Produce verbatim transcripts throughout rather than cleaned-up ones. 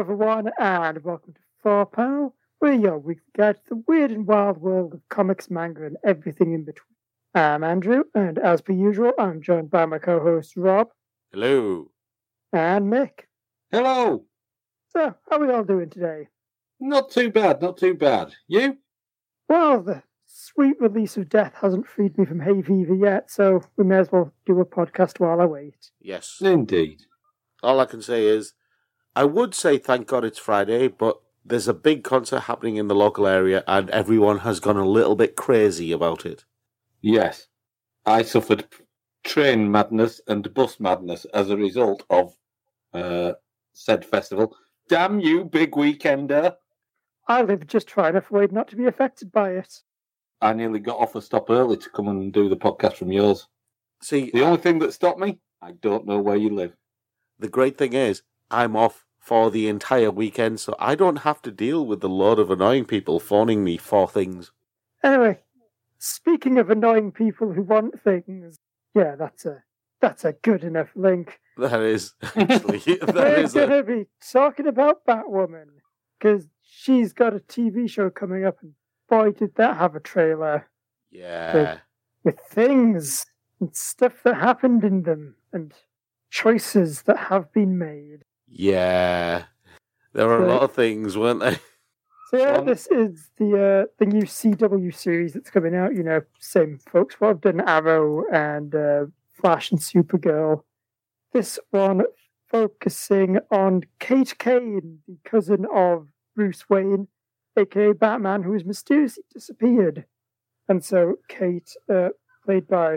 everyone, and welcome to Four Panel. We're your weekly guide to the weird and wild world of comics, manga, and everything in between. I'm Andrew, and as per usual, I'm joined by my co-host Rob. Hello. And Mick. Hello. So, how are we all doing today? Not too bad, not too bad. You? Well, the sweet release of death hasn't freed me from hay fever yet, so we may as well do a podcast while I wait. Yes. Indeed. All I can say is, I would say thank God it's Friday, but there's a big concert happening in the local area and everyone has gone a little bit crazy about it. Yes. I suffered train madness and bus madness as a result of uh, said festival. Damn you, big weekender. I live just far enough away not to be affected by it. I nearly got off a stop early to come and do the podcast from yours. See, the only thing that stopped me, I don't know where you live. The great thing is, I'm off for the entire weekend, so I don't have to deal with the load of annoying people phoning me for things. Anyway, speaking of annoying people who want things, yeah, that's a that's a good enough link. That is, actually. that We're is going a... to be talking about Batwoman, because she's got a T V show coming up, and boy, did that have a trailer. Yeah. With, with things and stuff that happened in them, and choices that have been made. Yeah. There were a lot of things, weren't there? So yeah, this is the uh, the new C W series that's coming out. You know, same folks what have done Arrow and uh, Flash and Supergirl. This one focusing on Kate Kane, the cousin of Bruce Wayne, aka Batman, who has mysteriously disappeared. And so Kate, uh, played by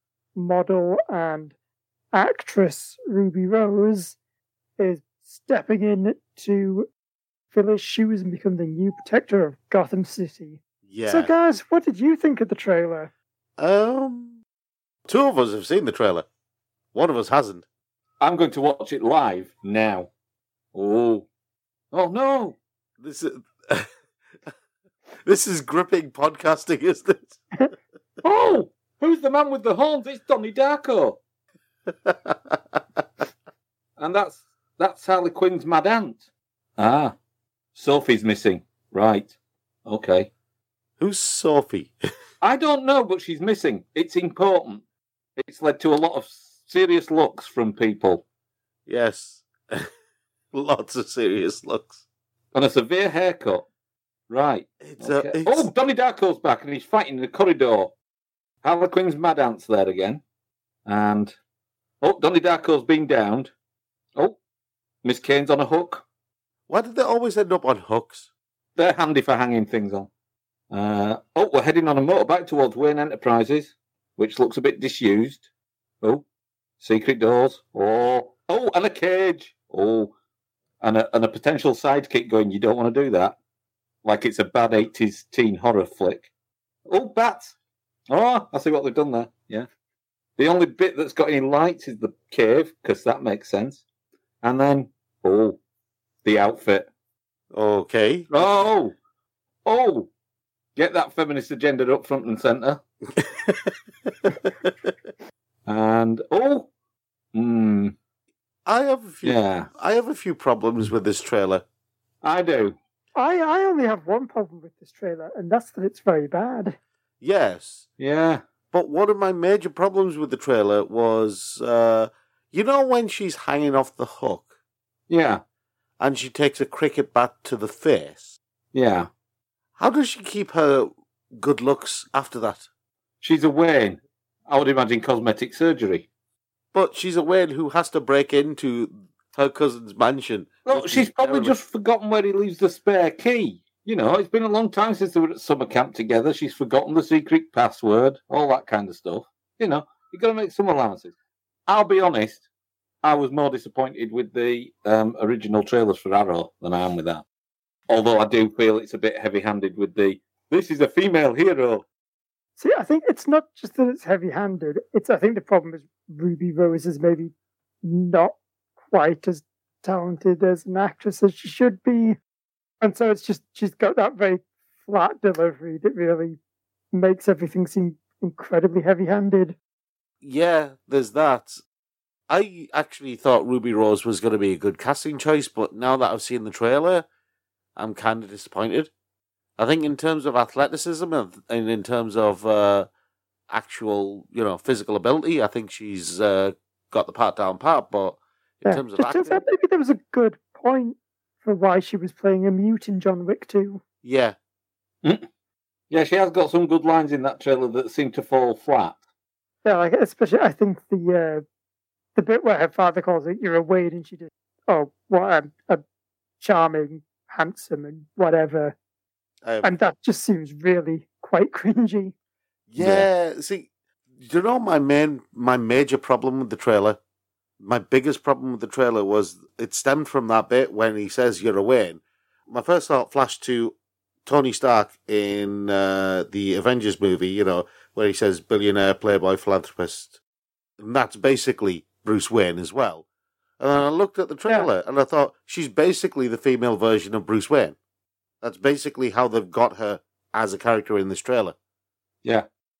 model and actress Ruby Rose, is stepping in to fill his shoes and become the new protector of Gotham City. Yeah. So guys, what did you think of the trailer? Um, two of us have seen the trailer. One of us hasn't. I'm going to watch it live now. Oh. Oh no! This is... This is gripping podcasting, isn't it? Oh! Who's the man with the horns? It's Donnie Darko. And that's that's Harley Quinn's mad aunt. Ah. Sophie's missing. Right. Okay. Who's Sophie? I don't know, but she's missing. It's important. It's led to a lot of serious looks from people. Yes. Lots of serious looks. And a severe haircut. Right. It's okay. a, it's... Oh, Donnie Darko's back and he's fighting in the corridor. Harley Quinn's mad aunt's there again. And, oh, Donnie Darko's been downed. Oh, Miss Kane's on a hook. Why did they always end up on hooks? They're handy for hanging things on. Uh, oh, we're heading on a motorbike towards Wayne Enterprises, which looks a bit disused. Oh, secret doors. Oh, oh, and a cage. Oh, and a, and a potential sidekick going, you don't want to do that. Like it's a bad eighties teen horror flick. Oh, bats. Oh, I see what they've done there. Yeah. The only bit that's got any lights is the cave, because that makes sense. And then, oh, the outfit. Okay. Oh, oh, get that feminist agenda up front and centre. And, oh, hmm. I have a few, yeah. I have a few problems with this trailer. I do. I, I only have one problem with this trailer, and that's that it's very bad. Yes. Yeah. But one of my major problems with the trailer was, uh, you know when she's hanging off the hook? Yeah. And she takes a cricket bat to the face? Yeah. How does she keep her good looks after that? She's a Wayne. I would imagine cosmetic surgery. But she's a Wayne who has to break into her cousin's mansion. Well, she's probably terrible. Just forgotten where he leaves the spare key. You know, it's been a long time since they were at summer camp together. She's forgotten the secret password, all that kind of stuff. You know, you've got to make some allowances. I'll be honest, I was more disappointed with the um, original trailers for Arrow than I am with that. Although I do feel it's a bit heavy-handed with the, this is a female hero. See, I think it's not just that it's heavy-handed. It's I think the problem is Ruby Rose is maybe not quite as talented as an actress as she should be. And so it's just, she's got that very flat delivery that really makes everything seem incredibly heavy-handed. Yeah, there's that. I actually thought Ruby Rose was going to be a good casting choice, but now that I've seen the trailer, I'm kind of disappointed. I think in terms of athleticism and in terms of uh, actual, you know, physical ability, I think she's uh, got the part down pat. But in Yeah, terms of just acting, turns out maybe there was a good point for why she was playing a mute in John Wick two. yeah, Yeah, she has got some good lines in that trailer that seem to fall flat. Yeah, like especially I think the uh, the bit where her father calls it "You're a Wade," and she just, oh, what a, a charming, handsome, and whatever, um, and that just seems really quite cringy. yeah. See, do you know my main, my major problem with the trailer? My biggest problem with the trailer was it stemmed from that bit when he says "You're a Wayne." My first thought flashed to Tony Stark in uh, the Avengers movie, you know, where he says billionaire, playboy, philanthropist. And that's basically Bruce Wayne as well. And then I looked at the trailer yeah. and I thought, she's basically the female version of Bruce Wayne. That's basically how they've got her as a character in this trailer. Yeah.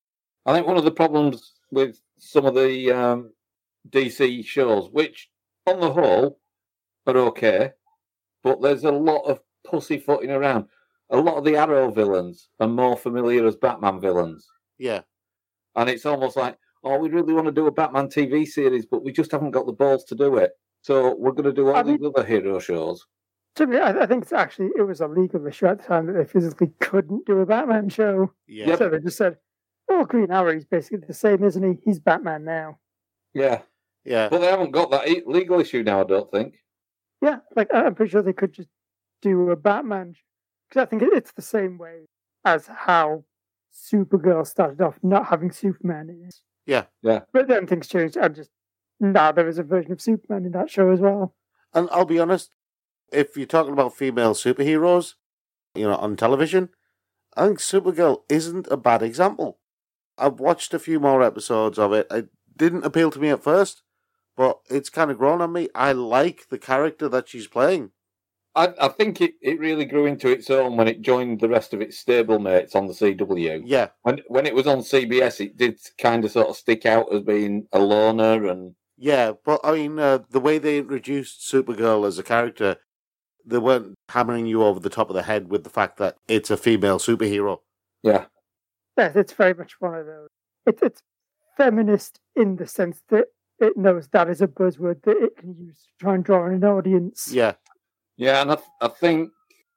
I think one of the problems with some of the um, D C shows, which on the whole are okay, but there's a lot of pussyfooting around. A lot of the Arrow villains are more familiar as Batman villains. Yeah. And it's almost like, oh, we really want to do a Batman T V series, but we just haven't got the balls to do it. So we're going to do all I these mean, other hero shows. To me, I, I think it's actually, it was a legal issue at the time that they physically couldn't do a Batman show. Yeah. So they just said, oh, Green Arrow is basically the same, isn't he? He's Batman now. Yeah. Yeah. But they haven't got that legal issue now, I don't think. Yeah, like I'm pretty sure they could just do a Batman show. Because I think it's the same way as how Supergirl started off not having Superman in it. Yeah. Yeah. But then things changed and just, now there is a version of Superman in that show as well. And I'll be honest, if you're talking about female superheroes, you know, on television, I think Supergirl isn't a bad example. I've watched a few more episodes of it. It didn't appeal to me at first, but it's kind of grown on me. I like the character that she's playing. I, I think it, it really grew into its own when it joined the rest of its stablemates on the C W. Yeah. When when it was on C B S, it did kind of sort of stick out as being a loner and... Yeah, but I mean, uh, the way they introduced Supergirl as a character, they weren't hammering you over the top of the head with the fact that it's a female superhero. Yeah. Yes, it's very much one of those. It, it's feminist in the sense that it knows that is a buzzword that it can use to try and draw in an audience. Yeah. Yeah, and I, th- I think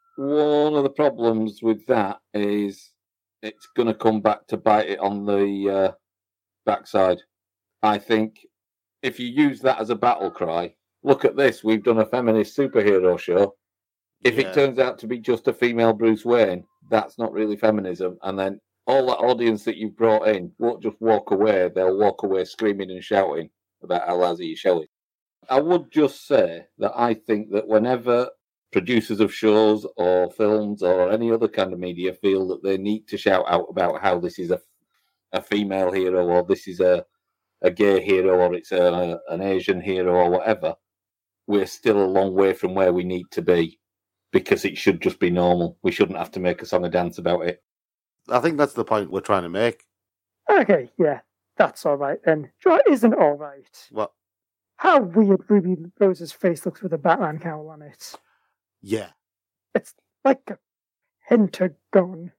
one of the problems with that is it's going to come back to bite it on the uh, backside. I think if you use that as a battle cry, look at this, we've done a feminist superhero show. If yeah. it turns out to be just a female Bruce Wayne, that's not really feminism. And then all that audience that you've brought in won't just walk away, they'll walk away screaming and shouting about how lousy your show is. I would just say that I think that whenever producers of shows or films or any other kind of media feel that they need to shout out about how this is a, a female hero or this is a, a gay hero or it's a, an Asian hero or whatever, we're still a long way from where we need to be because it should just be normal. We shouldn't have to make a song and dance about it. I think that's the point we're trying to make. Okay, yeah, that's all right then. Sure, it isn't all right. What? How weird Ruby Rose's face looks with a Batman cowl on it. Yeah. It's like a pentagon.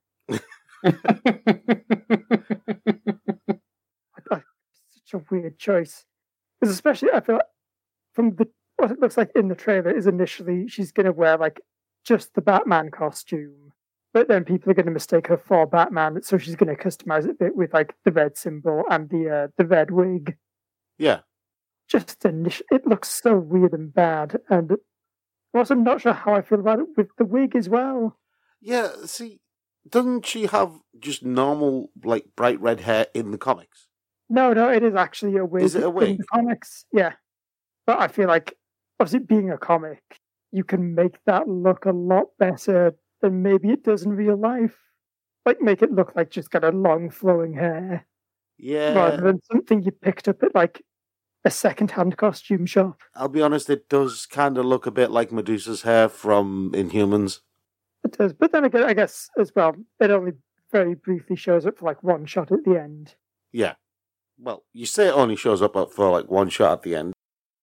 Such a weird choice. Because especially, I feel like from the what it looks like in the trailer is initially she's going to wear like just the Batman costume. But then people are going to mistake her for Batman, so she's going to customize it a bit with like the red symbol and the uh, the red wig. Yeah. Just initially, it looks so weird and bad, and I'm also not sure how I feel about it with the wig as well. Yeah, see, doesn't she have just normal, like, bright red hair in the comics? No, no, it is actually a wig. Is it a wig? In the comics, yeah. But I feel like, obviously, being a comic, you can make that look a lot better than maybe it does in real life. Like, make it look like just got a long flowing hair. Yeah. Rather than something you picked up at, like, a second-hand costume shop. I'll be honest, it does kind of look a bit like Medusa's hair from Inhumans. It does, but then again, I guess, as well, it only very briefly shows up for, like, one shot at the end. Yeah. Well, you say it only shows up for, like, one shot at the end.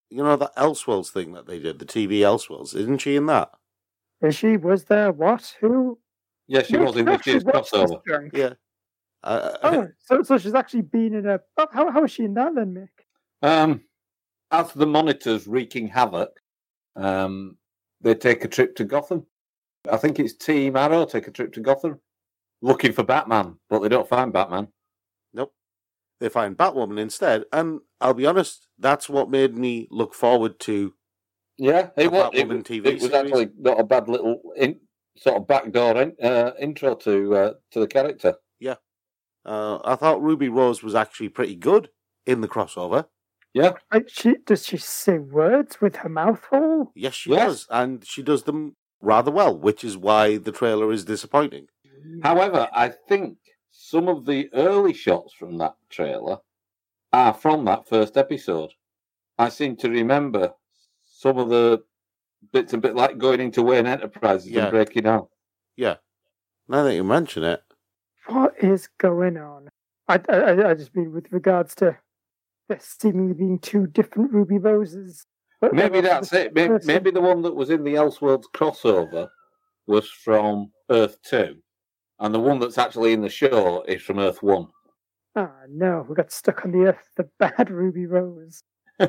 you know, that Elseworlds thing that they did, the T V Elseworlds, isn't she in that? Is she? Was there what? Who? Yeah, she was in No, this she year's was crossover. drunk. Yeah. Uh, Oh, so so she's actually been in a. Oh, how how is she in that then, Mick? Um, as the monitors wreaking havoc, um, they take a trip to Gotham. I think it's Team Arrow take a trip to Gotham, looking for Batman, but they don't find Batman. Nope. They find Batwoman instead, and I'll be honest, that's what made me look forward to. Yeah, it The was. It, Batwoman was- T V it was series. actually not a bad little in, sort of backdoor in, uh, intro to uh, to the character. Uh, I thought Ruby Rose was actually pretty good in the crossover. Yeah, Like she does she say words with her mouth full? Yes, she Yes. does, and she does them rather well, which is why the trailer is disappointing. However, I think some of the early shots from that trailer are from that first episode. I seem to remember some of the bits a bit like going into Wayne Enterprises Yeah. and breaking out. Yeah. Now that you mention it, What is going on? I, I, I just mean with regards to there seemingly being two different Ruby Roses. But Maybe they're that's also it. Maybe, person. maybe the one that was in the Elseworlds crossover was from Earth two, and the one that's actually in the show is from Earth one. Ah, no, we got stuck on the earth, the bad Ruby Rose.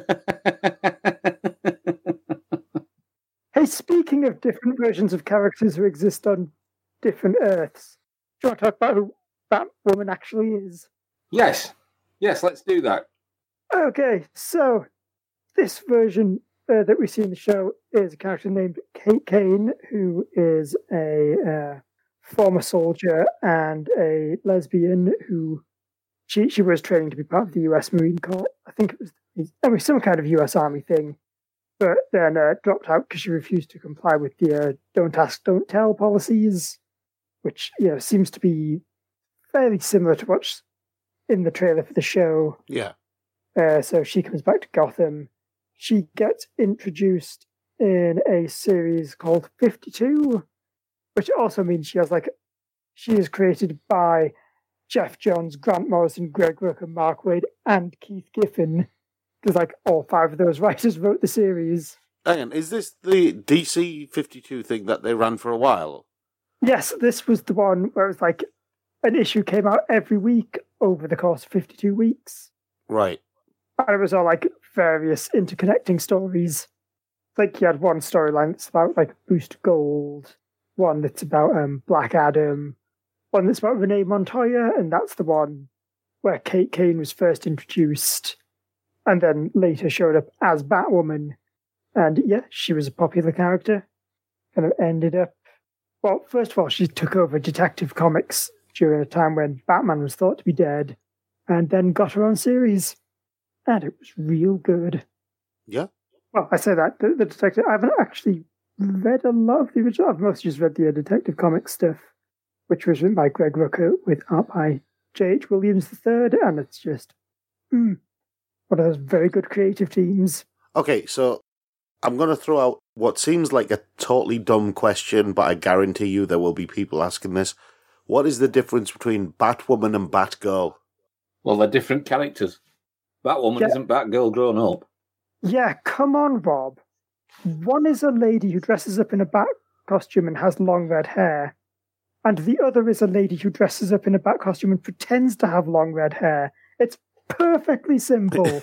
Hey, speaking of different versions of characters who exist on different Earths, do you want to talk about who Batwoman actually is? yes, yes, let's do that. Okay, so this version uh, that we see in the show is a character named Kate Kane, who is a uh, former soldier and a lesbian who she she was training to be part of the U S Marine Corps. I think it was I mean, some kind of U S Army thing, but then uh, dropped out because she refused to comply with the uh, "don't ask, don't tell" policies, which you know seems to be fairly similar to what's in the trailer for the show. yeah. Uh, so she comes back to Gotham. She gets introduced in a series called fifty-two, which also means she has like she is created by Jeff Johns, Grant Morrison, Greg Rucka, Mark Waid, and Keith Giffen. Because like all five of those writers wrote the series. Hang on, is this the D C fifty-two thing that they ran for a while? Yes, this was the one where it was like an issue came out every week over the course of fifty-two weeks. Right. And it was all like various interconnecting stories. Like you had one storyline that's about like Boost Gold, one that's about um, Black Adam, one that's about Renee Montoya, and that's the one where Kate Kane was first introduced and then later showed up as Batwoman. And yeah, she was a popular character. Kind of ended up. Well, first of all, she took over Detective Comics during a time when Batman was thought to be dead, and then got her own series. And it was real good. Yeah. Well, I say that. The, the detective, I haven't actually read a lot of the original. I've mostly just read the uh, Detective Comics stuff, which was written by Greg Rucka with art by J H. Williams the third, and it's just mm, one of those very good creative teams. Okay, so I'm going to throw out what seems like a totally dumb question, but I guarantee you there will be people asking this. What is the difference between Batwoman and Batgirl? Well, they're different characters. Batwoman Yeah. isn't Batgirl grown up. Yeah, come on, Rob. One is a lady who dresses up in a bat costume and has long red hair, and the other is a lady who dresses up in a bat costume and pretends to have long red hair. It's perfectly simple.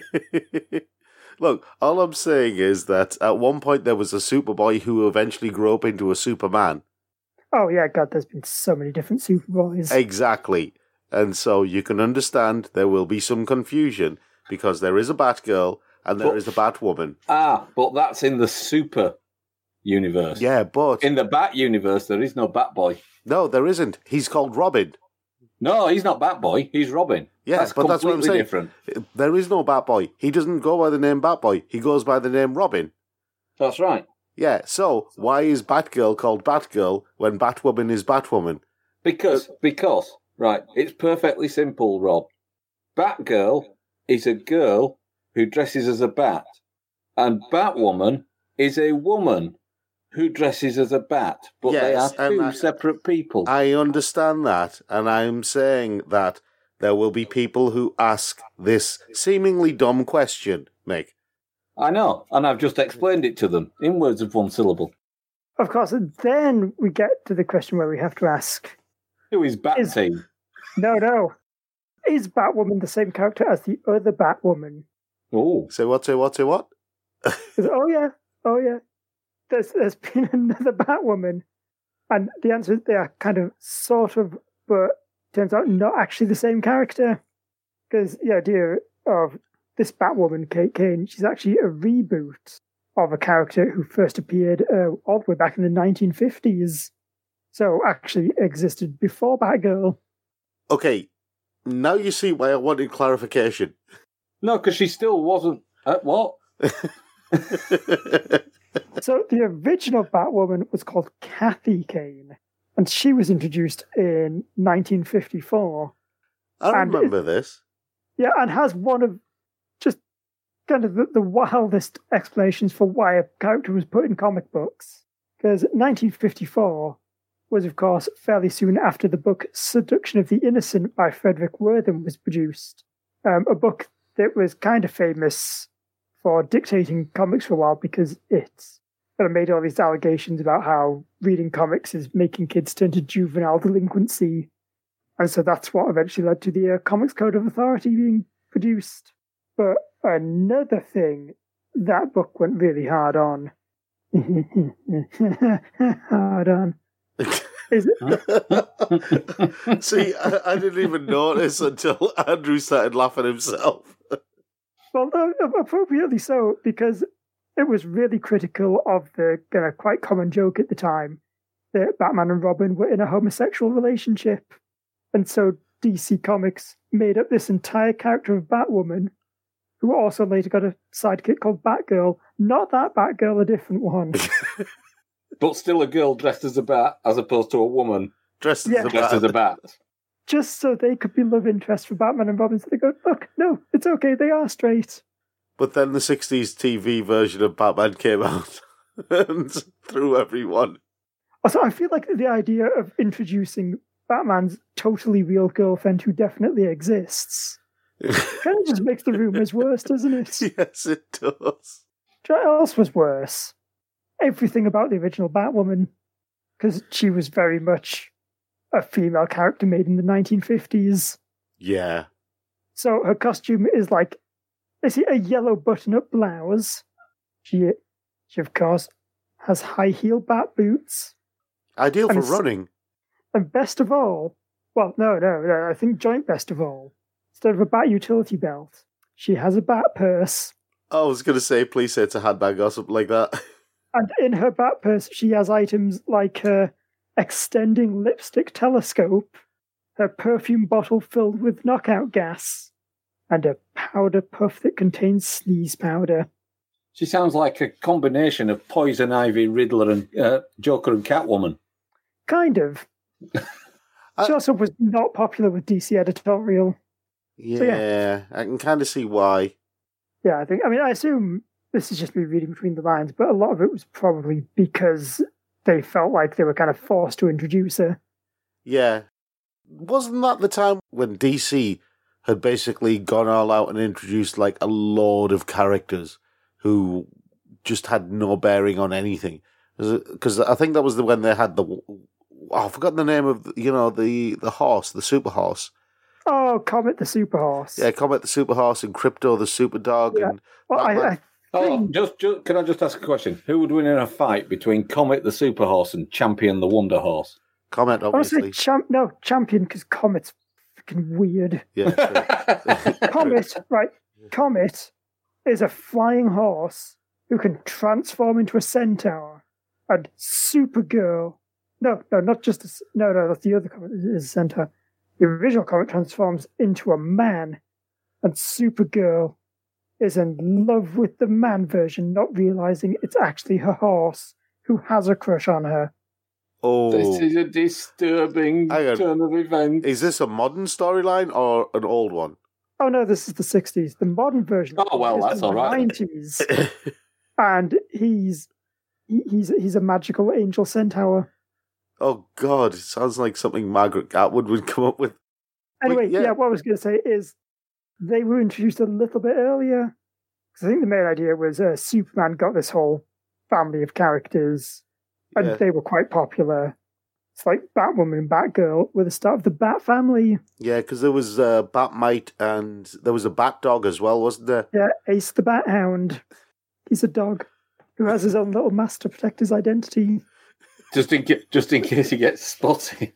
Look, all I'm saying is that at one point there was a Superboy who eventually grew up into a Superman. Oh yeah, God, there's been so many different Superboys. Exactly. And so you can understand there will be some confusion because there is a Batgirl and there But- is a Batwoman. Ah, but that's in the Super universe. Yeah, but In the Bat universe, there is no Batboy. no, there isn't. He's called Robin. No, he's not Batboy. He's Robin. Yes, that's but that's what I'm completely saying. different. There is no Batboy. He doesn't go by the name Batboy. He goes by the name Robin. That's right. Yeah, so why is Batgirl called Batgirl when Batwoman is Batwoman? Because, because, right, it's perfectly simple, Rob. Batgirl is a girl who dresses as a bat, and Batwoman is a woman who dresses as a bat, but they Yes, are and two I- separate people. I understand that, and I'm saying that there will be people who ask this seemingly dumb question, Mick. I know, and I've just explained it to them in words of one syllable. Of course, and then we get to the question where we have to ask... Who is Bat Is- Team? No, no. Is Batwoman the same character as the other Batwoman? Oh. Say what, say what, say what? Is- oh, yeah. Oh, yeah. There's, there's been another Batwoman. And the answer is they are kind of, sort of, but turns out not actually the same character. Because the idea of this Batwoman, Kate Kane, she's actually a reboot of a character who first appeared uh, all the way back in the nineteen fifties. So actually existed before Batgirl. Okay, now you see why I wanted clarification. No, because she still wasn't... Uh, what? So the original Batwoman was called Kathy Kane, and she was introduced in nineteen fifty-four. I And remember it- this. Yeah, and has one of just kind of the, the wildest explanations for why a character was put in comic books. Because nineteen fifty-four was, of course, fairly soon after the book Seduction of the Innocent by Frederick Wortham was produced. Um, a book that was kind of famous for dictating comics for a while because it kind of made all these allegations about how reading comics is making kids turn to juvenile delinquency. And so that's what eventually led to the uh, Comics Code of Authority being produced. But another thing, that book went really hard on. hard on. Is it? See, I, I didn't even notice until Andrew started laughing himself. Well, no, appropriately so, because it was really critical of the uh, quite common joke at the time that Batman and Robin were in a homosexual relationship. And so D C Comics made up this entire character of Batwoman, who also later got a sidekick called Batgirl. Not that Batgirl, a different one. But still a girl dressed as a bat, as opposed to a woman Dressed as Yeah. a dressed as a bat. bat. Just so they could be love interests for Batman and Robin. So they go, look, no, it's okay, they are straight. But then the sixties T V version of Batman came out and threw everyone. Also, I feel like the idea of introducing Batman's totally real girlfriend who definitely exists kind of just makes the rumours worse, doesn't it? Yes, it does. Do you know what else was worse? Everything about the original Batwoman, because she was very much a female character made in the nineteen fifties. Yeah. So her costume is like, is it a yellow button-up blouse? She, she of course, has high-heel bat boots. Ideal And for it's- running. And best of all, well, no, no, no, I think joint best of all, instead of a bat utility belt, she has a bat purse. I was going to say, please say it's a handbag or something like that. And in her bat purse, she has items like her extending lipstick telescope, her perfume bottle filled with knockout gas, and a powder puff that contains sneeze powder. She sounds like a combination of Poison Ivy, Riddler, and uh, Joker and Catwoman. Kind of. I- She also was not popular with D C editorial. Yeah, yeah. I can kind of see why. Yeah, I think, I mean, I assume this is just me reading between the lines, but a lot of it was probably because they felt like they were kind of forced to introduce her. Yeah. Wasn't that the time when D C had basically gone all out and introduced like a load of characters who just had no bearing on anything? Because I think that was the when they had the... Oh, I've forgotten the name of, the, you know, the, the horse, the super horse. Oh, Comet the Super Horse. Yeah, Comet the super horse and Crypto the super dog. Yeah. And Well, I, I Oh, think just, just can I just ask a question? Who would win in a fight between Comet the Super Horse and Champion the Wonder Horse? Comet, I want to obviously. say champ, no, Champion, because Comet's freaking weird. Yeah, true. Comet, right, Comet is a flying horse who can transform into a centaur. And Supergirl, no, no, not just, a, s- no, no, that's the other Comet, is a centaur. The original Comet transforms into a man, and Supergirl is in love with the man version, not realizing it's actually her horse who has a crush on her. Oh, This is a disturbing Hang on. turn of events. is this a modern storyline or an old one? Oh no, this is the sixties. The modern version. Oh, well, is that's the all right. nineties, and he's he, he's he's a magical angel centaur. Oh God, it sounds like something Margaret Atwood would come up with. Anyway, yeah. yeah. What I was going to say is they were introduced a little bit earlier. Because I think the main idea was uh, Superman got this whole family of characters, and Yeah. they were quite popular. It's like Batwoman and Batgirl were the start of the Bat family. Yeah, because there was uh, Batmite and there was a Bat Dog as well, wasn't there? Yeah, Ace the Bat Hound. He's a dog who has his own little master to protect his identity. Just in, ca- just in case he gets spotted.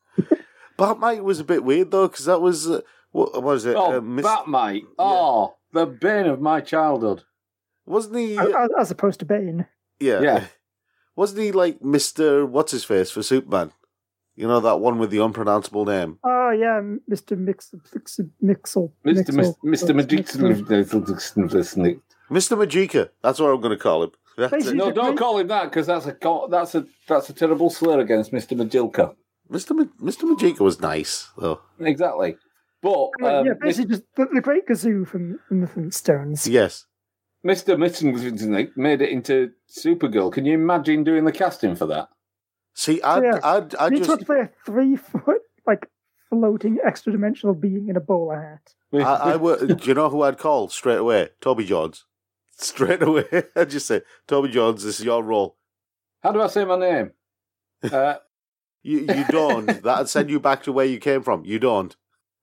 Batmite was a bit weird though, because that was uh, what, what was it? Oh, uh, Mis- Batmite. Oh, the bane of my childhood. wasn't he? As, as opposed to Bane. Yeah, Yeah. Wasn't he like Mister What's his face for Superman? You know that one with the unpronounceable name. Oh, yeah, Mister Mix, Mix, Mixel. Mister Mixel. Mister Mixel. Magic. Mister Magica. That's what I'm going to call him. That's Basically- it. No, don't call him that because that's a co- that's a that's a terrible slur against Mister Magilka. Mister Ma- Mister Magica was nice though. Exactly. But Yeah, um, yeah, basically just the, the Great Gazoo from, from the Flintstones. Yes. Mister Mitten made it into Supergirl. Can you imagine doing the casting for that? See, I'd, Yeah. I'd, I'd You need just, to play a three-foot, like, floating extra-dimensional being in a bowler hat. I, I would. Do you know who I'd call straight away? Toby Jones. Straight away, I'd just say, Toby Jones, this is your role. How do I say my name? Uh, You, you don't. That'd send you back to where you came from. You don't.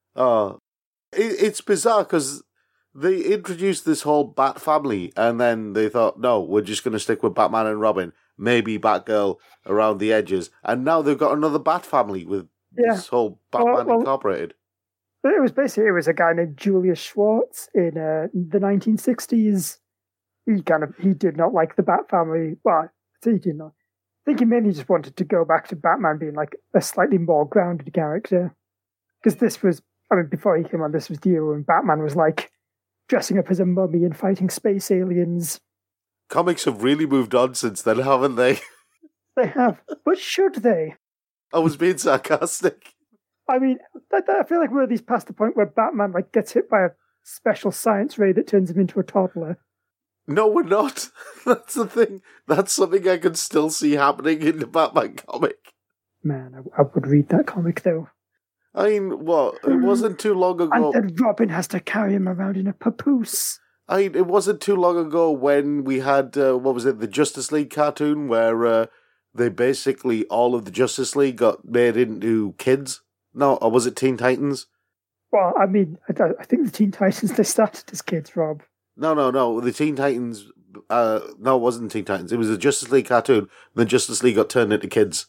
Oh, it, it's bizarre because they introduced this whole Bat family, and then they thought, no, we're just going to stick with Batman and Robin, maybe Batgirl around the edges, and now they've got another Bat family with Yeah. this whole Batman Well, well- Incorporated. But it was basically, it was a guy named Julius Schwartz in uh, the nineteen sixties. He kind of, he did not like the Bat family. Well, I say he did not. I think he mainly just wanted to go back to Batman being like a slightly more grounded character. Because this was, I mean, before he came on, this was the era when Batman was like dressing up as a mummy and fighting space aliens. Comics have really moved on since then, haven't they? They have, but should they? I was being sarcastic. I mean, I, I feel like we're at least past the point where Batman like gets hit by a special science ray that turns him into a toddler. No, we're not. That's the thing. That's something I can still see happening in the Batman comic. Man, I, I would read that comic though. I mean, what? It wasn't too long ago. And then Robin has to carry him around in a papoose. I mean, it wasn't too long ago when we had, uh, what was it, the Justice League cartoon where uh, they basically, all of the Justice League got made into kids? No, or was it Teen Titans? Well, I mean, I, don't- I think the Teen Titans, they started as kids, Rob. No, no, no. The Teen Titans, uh, no, it wasn't Teen Titans. It was a Justice League cartoon. The Justice League got turned into kids.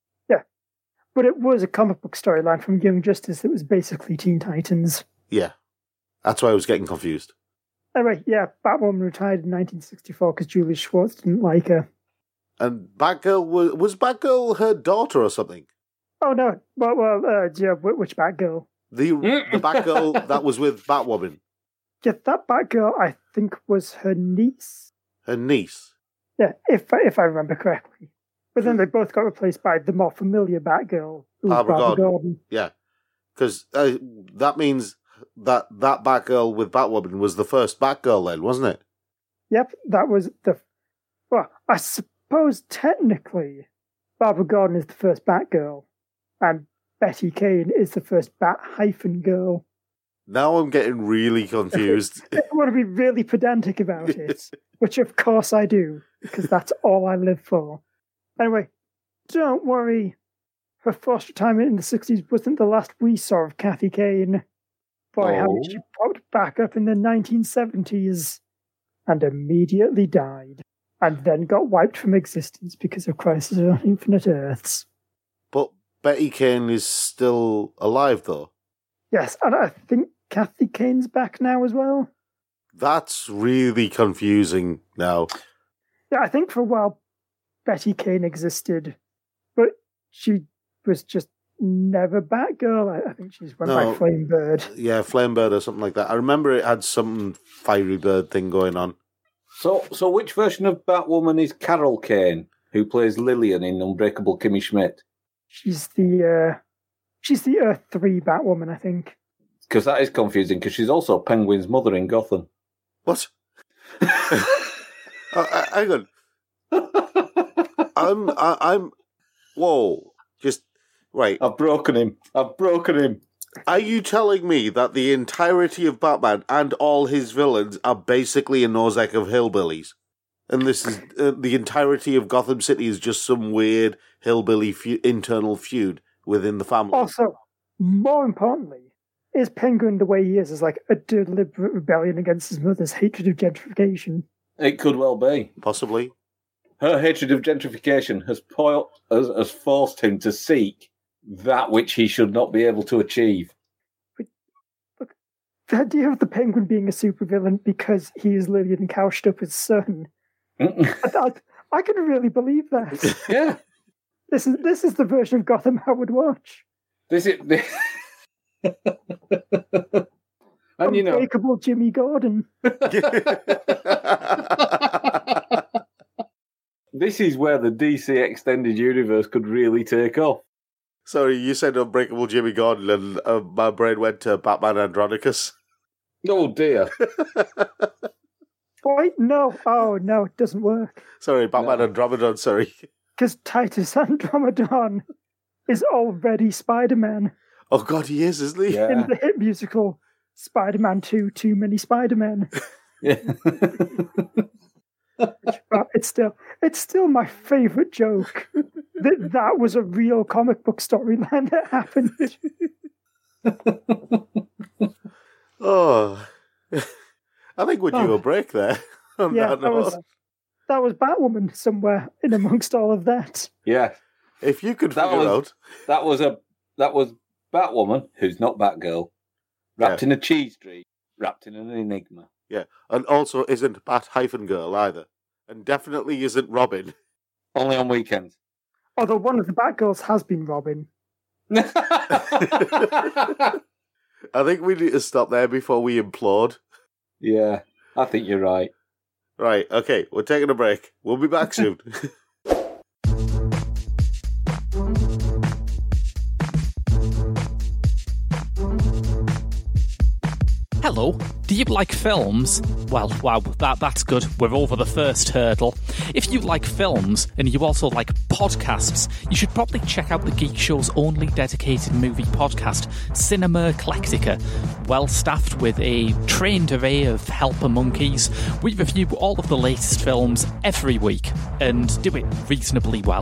But it was a comic book storyline from Young Justice that was basically Teen Titans. Yeah. That's why I was getting confused. Anyway, yeah, Batwoman retired in nineteen sixty-four because Julius Schwartz didn't like her. And Batgirl, was, was Batgirl her daughter or something? Oh, no. Well, well uh, yeah, wh- which Batgirl? The, the Batgirl that was with Batwoman. Yeah, that Batgirl, I think, was her niece. Her niece. Yeah, if I- if I remember correctly. But then they both got replaced by the more familiar Batgirl, who was Barbara Barbara Gordon. Gordon. Yeah. Because uh, that means that that Batgirl with Batwoman was the first Batgirl then, wasn't it? Yep, that was the. Well, I suppose technically, Barbara Gordon is the first Batgirl, and Betty Kane is the first Bat hyphen girl. Now I'm getting really confused. I want to be really pedantic about it, which of course I do, because that's all I live for. Anyway, don't worry. Her forced retirement in the sixties wasn't the last we saw of Kathy Kane. Boy, how Oh. she popped back up in the nineteen seventies and immediately died, and then got wiped from existence because of Crisis on Infinite Earths. But Betty Kane is still alive, though. Yes, and I think Kathy Kane's back now as well. That's really confusing now. Yeah, I think for a while Betty Kane existed, but she was just never Batgirl. I, I think she just went No. by Flame Bird. Yeah, Flamebird or something like that. I remember it had some Fiery Bird thing going on. so, so which version of Batwoman is Carol Kane, who plays Lillian in Unbreakable Kimmy Schmidt? She's the uh, she's the Earth three Batwoman, I think. Because that is confusing, because she's also Penguin's mother in Gotham. What? uh, uh, hang on. I'm, I, I'm, whoa. Just, right. I've broken him. I've broken him. Are you telling me that the entirety of Batman and all his villains are basically a Nozick of hillbillies? And this is uh, the entirety of Gotham City is just some weird hillbilly fe- internal feud within the family. Also, more importantly, is Penguin the way he is is like a deliberate rebellion against his mother's hatred of gentrification? It could well be. Possibly. Her hatred of gentrification has, po- has, has forced him to seek that which he should not be able to achieve. But, look, the idea of the Penguin being a supervillain because he is Lillian Kaustup's son, I, I, I can really believe that. Yeah. This is this is the version of Gotham I would watch. This is... This... and you know... Unbreakable Jimmy Gordon. This is where the D C Extended Universe could really take off. Sorry, you said Unbreakable Jimmy Gordon and uh, my brain went to Batman Andronicus. Oh dear. Wait, no. Oh, no, it doesn't work. Sorry, Batman No. Andromedon, sorry. Because Titus Andromedon is already Spider-Man Oh god, he is, isn't he? Yeah. in the hit musical Spider-Man two, Too Many Spider-Men. Yeah. But it's still it's still my favourite joke. That that was a real comic book storyline that happened. Oh. I think we're due Oh. a break there. On Yeah, that that note. was that was Batwoman somewhere in amongst all of that. Yeah. If you could That figure was- out... That was a that was Batwoman, who's not Batgirl, wrapped Yeah. in a cheese tree, wrapped in an enigma. Yeah, and also isn't Bat-Girl either. And definitely isn't Robin. Only on weekends. Although one of the Batgirls has been Robin. I think we need to stop there before we implode. Yeah, I think you're right. Right, okay, we're taking a break. We'll be back soon. Hello, do you like films? Well, wow, that, that's good. We're over the first hurdle. If you like films and you also like podcasts, you should probably check out the Geek Show's only dedicated movie podcast, Cinema Eclectica. Well staffed with a trained array of helper monkeys, we review all of the latest films every week and do it reasonably well.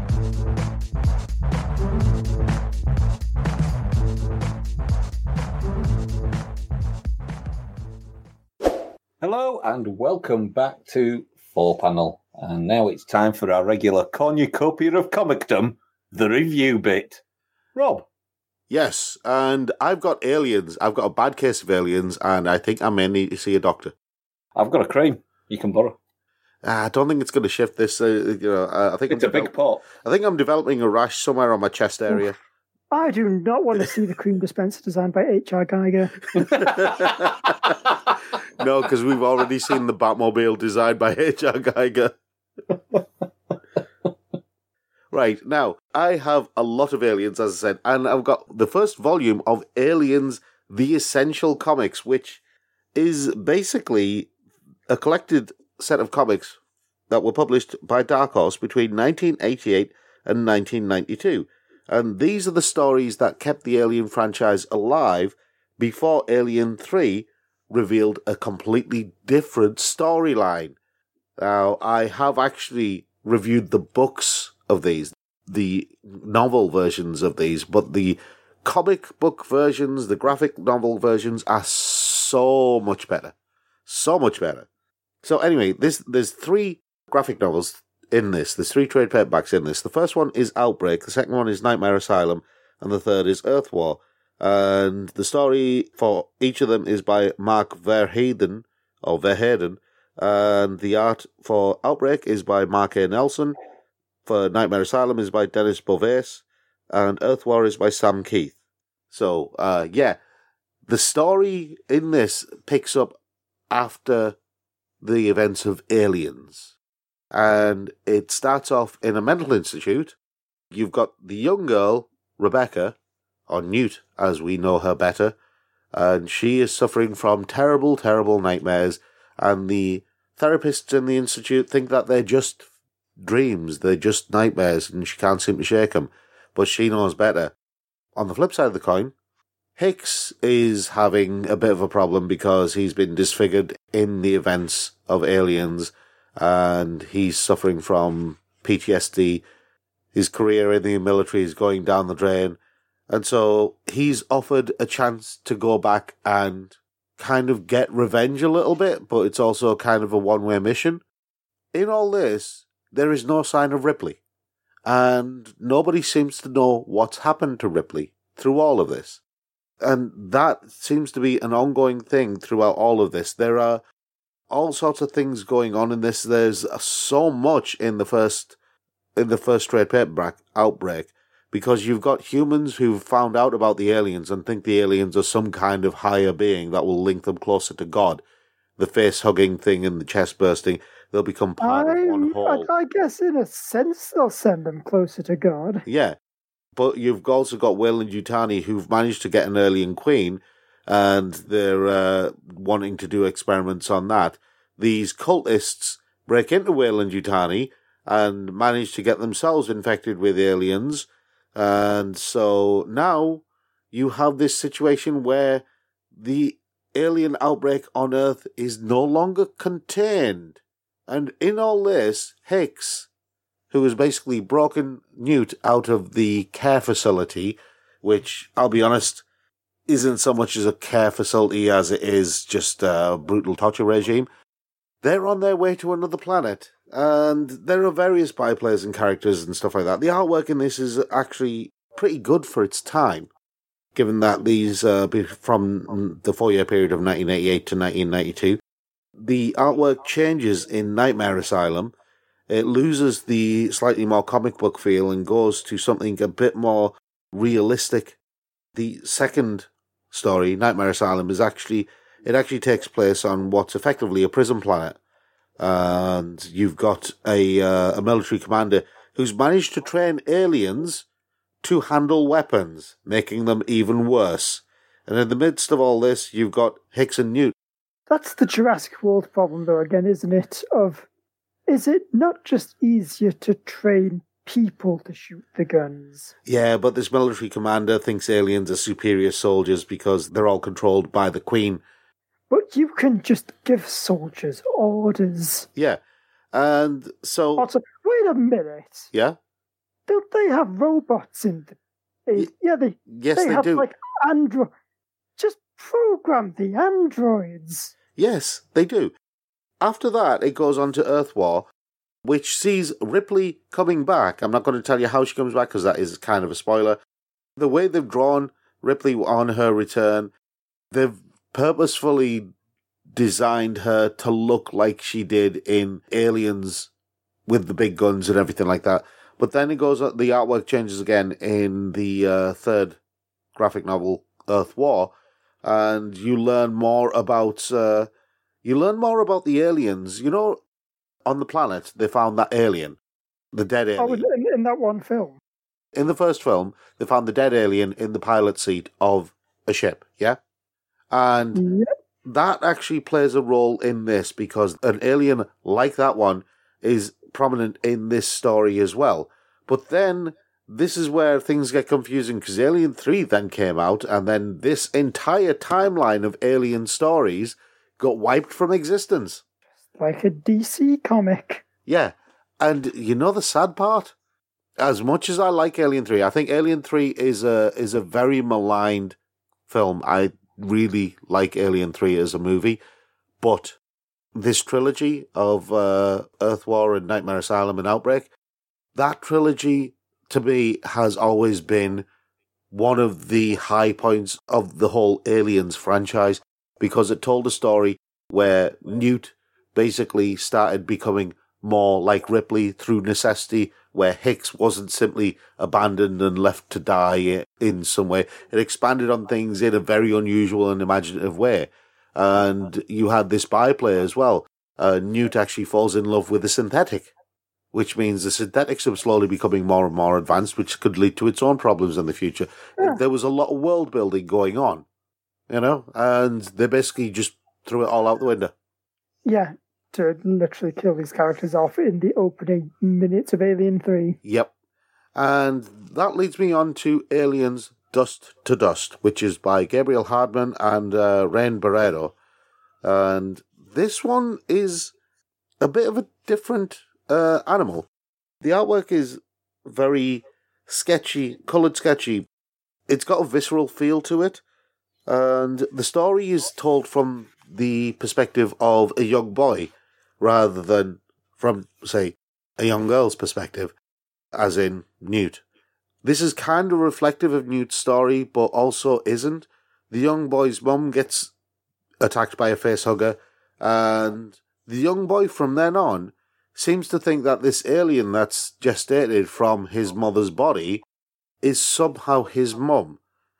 Hello and welcome back to Four Panel. And now it's time for our regular cornucopia of comicdom, the review bit. Rob. Yes, and I've got aliens. I've got a bad case of aliens, and I think I may need to see a doctor. I've got a cream you can borrow. Uh, I don't think it's going to shift this. Uh, you know, uh, I think It's I'm a big pot. I think I'm developing a rash somewhere on my chest area. I do not want to see the cream dispenser designed by H R Geiger. No, because we've already seen the Batmobile designed by H R Geiger. Right, now, I have a lot of aliens, as I said, and I've got the first volume of Aliens, The Essential Comics, which is basically a collected set of comics that were published by Dark Horse between nineteen eighty-eight and nineteen ninety-two. And these are the stories that kept the Alien franchise alive before Alien three revealed a completely different storyline. Now, I have actually reviewed the books of these, the novel versions of these, but the comic book versions, the graphic novel versions are so much better. So much better. So anyway, this there's three graphic novels in this. There's three trade paperbacks in this. The first one is Outbreak, the second one is Nightmare Asylum, and the third is Earth War. And the story for each of them is by Mark Verheiden, or Verheiden, and the art for Outbreak is by Mark A. Nelson, for Nightmare Asylum is by Dennis Bovace, and Earth War is by Sam Keith. So, uh, yeah, the story in this picks up after the events of Aliens. And it starts off in a mental institute. You've got the young girl, Rebecca, or Newt, as we know her better, and she is suffering from terrible, terrible nightmares, and the therapists in the institute think that they're just dreams, they're just nightmares, and she can't seem to shake them, but she knows better. On the flip side of the coin, Hicks is having a bit of a problem because he's been disfigured in the events of Aliens, and he's suffering from P T S D. His career in the military is going down the drain. And so he's offered a chance to go back and kind of get revenge a little bit, but it's also kind of a one-way mission. In all this, there is no sign of Ripley. And nobody seems to know what's happened to Ripley through all of this. And that seems to be an ongoing thing throughout all of this. There are all sorts of things going on in this. There's so much in the first in the first trade paperback outbreak, because you've got humans who've found out about the aliens and think the aliens are some kind of higher being that will link them closer to God. The face-hugging thing and the chest bursting, they'll become part I, of one whole. I, I guess in a sense they'll send them closer to God. Yeah. But you've also got Weyland-Yutani, who've managed to get an alien queen, and they're uh, wanting to do experiments on that. These cultists break into Weyland-Yutani and manage to get themselves infected with aliens. And so now you have this situation where the alien outbreak on Earth is no longer contained. And in all this, Hicks, who has basically broken Newt out of the care facility, which, I'll be honest, isn't so much as a care facility as it is just a brutal torture regime. They're on their way to another planet, and there are various byplayers and characters and stuff like that. The artwork in this is actually pretty good for its time, given that these, uh, from the four-year period of nineteen eighty-eight to nineteen ninety-two. The artwork changes in Nightmare Asylum. It loses the slightly more comic book feel and goes to something a bit more realistic. The second story, Nightmare Asylum, is actually it actually takes place on what's effectively a prison planet, and you've got a uh, a military commander who's managed to train aliens to handle weapons, making them even worse. And in the midst of all this, you've got Hicks and Newt. That's the Jurassic World problem, though, again, isn't it? Of is it not just easier to train people to shoot the guns? Yeah, but this military commander thinks aliens are superior soldiers because they're all controlled by the Queen. But you can just give soldiers orders. Yeah, and so... Also, wait a minute. Yeah? Don't they have robots in the... Y- yeah, they, yes, they, they have, do. like, andro... Just program the androids. Yes, they do. After that, it goes on to Earth War, which sees Ripley coming back. I'm not going to tell you how she comes back, because that is kind of a spoiler. The way they've drawn Ripley on her return, they've purposefully designed her to look like she did in Aliens with the big guns and everything like that. But then it goes, the artwork changes again in the uh, third graphic novel, Earth War, and you learn more about uh, you learn more about the aliens. You know, on the planet they found that alien, the dead alien. Oh, in, in that one film. In the first film, they found the dead alien in the pilot seat of a ship. Yeah. And Yep. that actually plays a role in this, because an alien like that one is prominent in this story as well. But then this is where things get confusing, because Alien three then came out, and then this entire timeline of Alien stories got wiped from existence. Like a D C comic. Yeah. And you know the sad part? As much as I like Alien three, I think Alien three is a is a very maligned film. I really like Alien three as a movie, but this trilogy of uh, Earth War and Nightmare Asylum and Outbreak, that trilogy to me has always been one of the high points of the whole Aliens franchise, because it told a story where Newt basically started becoming more like Ripley through necessity, where Hicks wasn't simply abandoned and left to die in some way. It expanded on things in a very unusual and imaginative way. And you had this byplay as well. Uh, Newt actually falls in love with a synthetic, which means the synthetics are slowly becoming more and more advanced, which could lead to its own problems in the future. Yeah. There was a lot of world building going on, you know, and they basically just threw it all out the window. Yeah, to literally kill these characters off in the opening minutes of Alien three. Yep. And that leads me on to Aliens Dust to Dust, which is by Gabriel Hardman and uh, Rain Barreto. And this one is a bit of a different uh, animal. The artwork is very sketchy, coloured sketchy. It's got a visceral feel to it. And the story is told from the perspective of a young boy rather than from, say, a young girl's perspective, as in Newt. This is kind of reflective of Newt's story, but also isn't. The young boy's mum gets attacked by a facehugger, and the young boy from then on seems to think that this alien that's gestated from his mother's body is somehow his mum.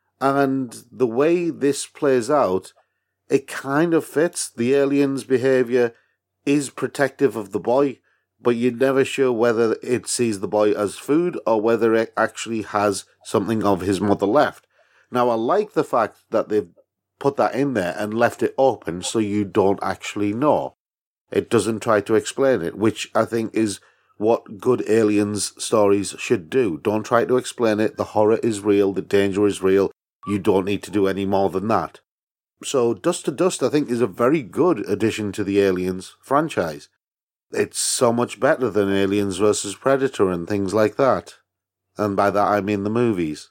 And the way this plays out, it kind of fits. The alien's behaviour is protective of the boy, but you're never sure whether it sees the boy as food or whether it actually has something of his mother left. Now, I like the fact that they've put that in there and left it open so you don't actually know. It doesn't try to explain it, which I think is what good aliens stories should do. Don't try to explain it. The horror is real. The danger is real. You don't need to do any more than that. So Dust to Dust, I think, is a very good addition to the Aliens franchise. It's so much better than Aliens versus Predator and things like that. And by that I mean the movies.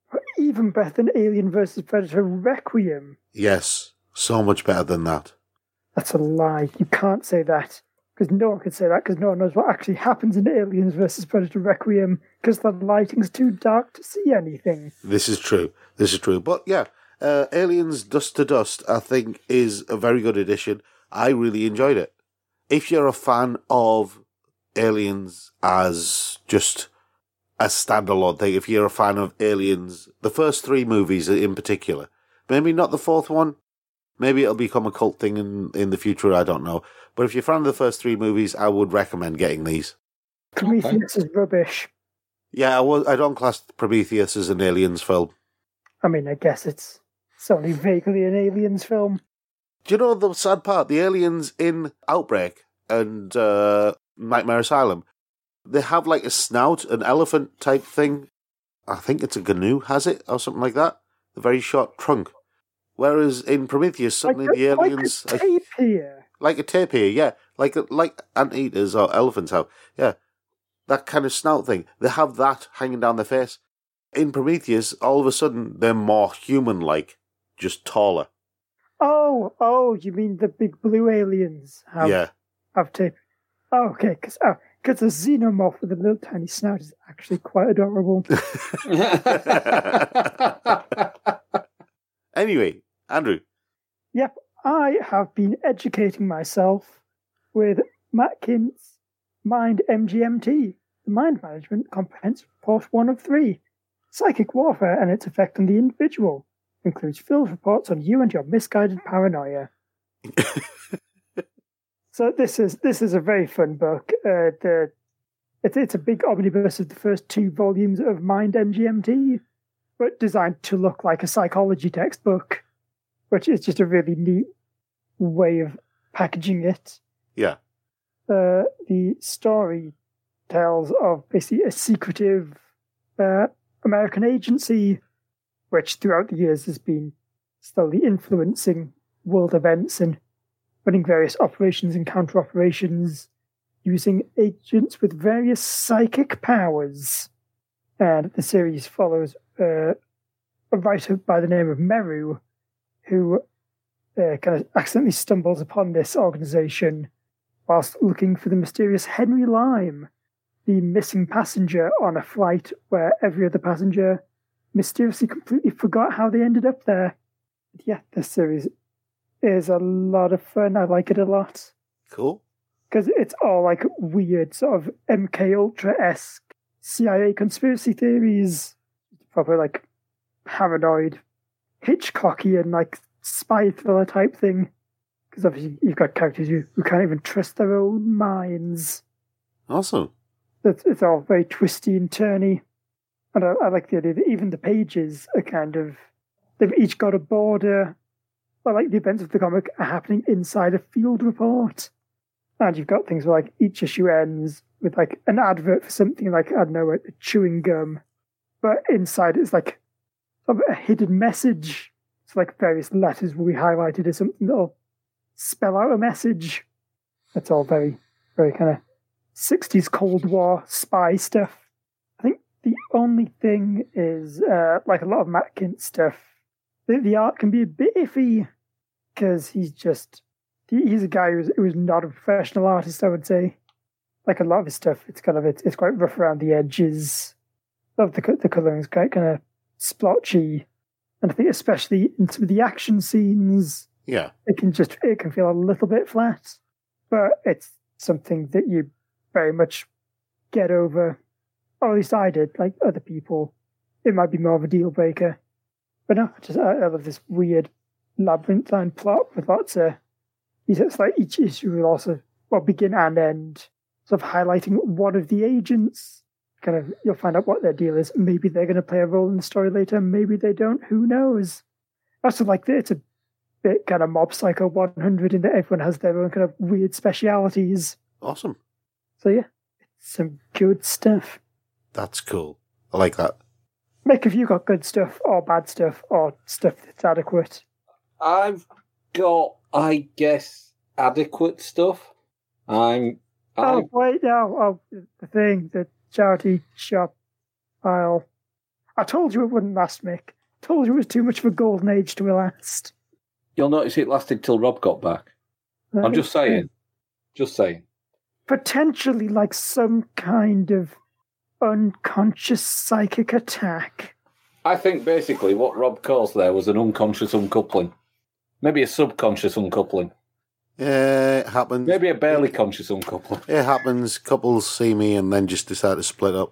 Even better than Alien versus Predator Requiem. Yes, so much better than that. That's a lie. You can't say that. Because no one can say that, because no one knows what actually happens in Aliens versus Predator Requiem, because the lighting's too dark to see anything. This is true. This is true. But yeah, uh, Aliens Dust to Dust, I think, is a very good addition. I really enjoyed it. If you're a fan of Aliens as just a standalone thing, if you're a fan of Aliens, the first three movies in particular, maybe not the fourth one, maybe it'll become a cult thing in, in the future, I don't know. But if you're a fan of the first three movies, I would recommend getting these. Prometheus is rubbish. Yeah, I, was, I don't class Prometheus as an Aliens film. I mean, I guess it's, it's only vaguely an Aliens film. Do you know the sad part? The aliens in Outbreak and uh, Nightmare Asylum, they have like a snout, an elephant type thing. I think it's a Gnu has it, or something like that. A very short trunk. Whereas in Prometheus, suddenly like a, the aliens... Like a tapir. Like a tapir, yeah. Like a, like anteaters or elephants have. Yeah. That kind of snout thing. They have that hanging down their face. In Prometheus, all of a sudden, they're more human-like. Just taller. Oh, oh, you mean the big blue aliens have, yeah. have tape. Oh, okay, because oh, cause a xenomorph with a little tiny snout is actually quite adorable. Anyway, Andrew. Yep, I have been educating myself with Matt Kint's Mind M G M T, the Mind Management Comprehensive Report one of three, Psychic Warfare and its Effect on the Individual. Includes field reports on you and your misguided paranoia. So this is this is a very fun book. Uh, the it's it's a big omnibus of the first two volumes of Mind M G M T, but designed to look like a psychology textbook, which is just a really neat way of packaging it. Yeah. Uh, the story tells of basically a secretive uh, American agency, which throughout the years has been slowly influencing world events and running various operations and counter-operations using agents with various psychic powers. And the series follows uh, a writer by the name of Meru, who uh, kind of accidentally stumbles upon this organization whilst looking for the mysterious Henry Lime, the missing passenger on a flight where every other passenger mysteriously completely forgot how they ended up there. But yeah, this series is a lot of fun. I like it a lot. Cool. Because it's all like weird, sort of M K Ultra-esque C I A conspiracy theories. Probably like paranoid, Hitchcockian, like spy thriller type thing. Because obviously you've got characters who, who can't even trust their own minds. Awesome. It's, it's all very twisty and turny. And I, I like the idea that even the pages are kind of, they've each got a border. But like the events of the comic are happening inside a field report. And you've got things where like each issue ends with like an advert for something like, I don't know, like chewing gum. But inside it's like sort of a hidden message. It's like various letters will be highlighted as something that'll spell out a message. That's all very, very kind of sixties Cold War spy stuff. I think the only thing is, uh, like a lot of Matt Kindt stuff, the, the art can be a bit iffy because he's just, he, he's a guy who's, who's not a professional artist, I would say. Like a lot of his stuff, it's kind of, it's, it's quite rough around the edges. Of the, the colouring is quite kind of splotchy. And I think especially in some of the action scenes, yeah, it can just, it can feel a little bit flat. But it's something that you very much get over, or at least I did, like other people. It might be more of a deal breaker. But no, just I, I love this weird labyrinthine plot with lots of, it's like each issue will also, well, begin and end, sort of highlighting one of the agents. Kind of, you'll find out what their deal is. Maybe they're going to play a role in the story later, maybe they don't, who knows. I also like that it's a bit kind of Mob Psycho one hundred in that everyone has their own kind of weird specialities. Awesome. So yeah, it's some good stuff. That's cool. I like that. Mick, have you got good stuff or bad stuff or stuff that's adequate? I've got, I guess, adequate stuff. I'm. Oh, I'm wait, no. Oh, the thing, the charity shop aisle. I told you it wouldn't last, Mick. Told you it was too much of a golden age to last. You'll notice it lasted till Rob got back. That I'm just is saying. Just saying. Potentially like some kind of unconscious psychic attack. I think basically what Rob caused there was an unconscious uncoupling. Maybe a subconscious uncoupling. Yeah, it happens. Maybe a barely conscious uncoupling. It happens. Couples see me and then just decide to split up.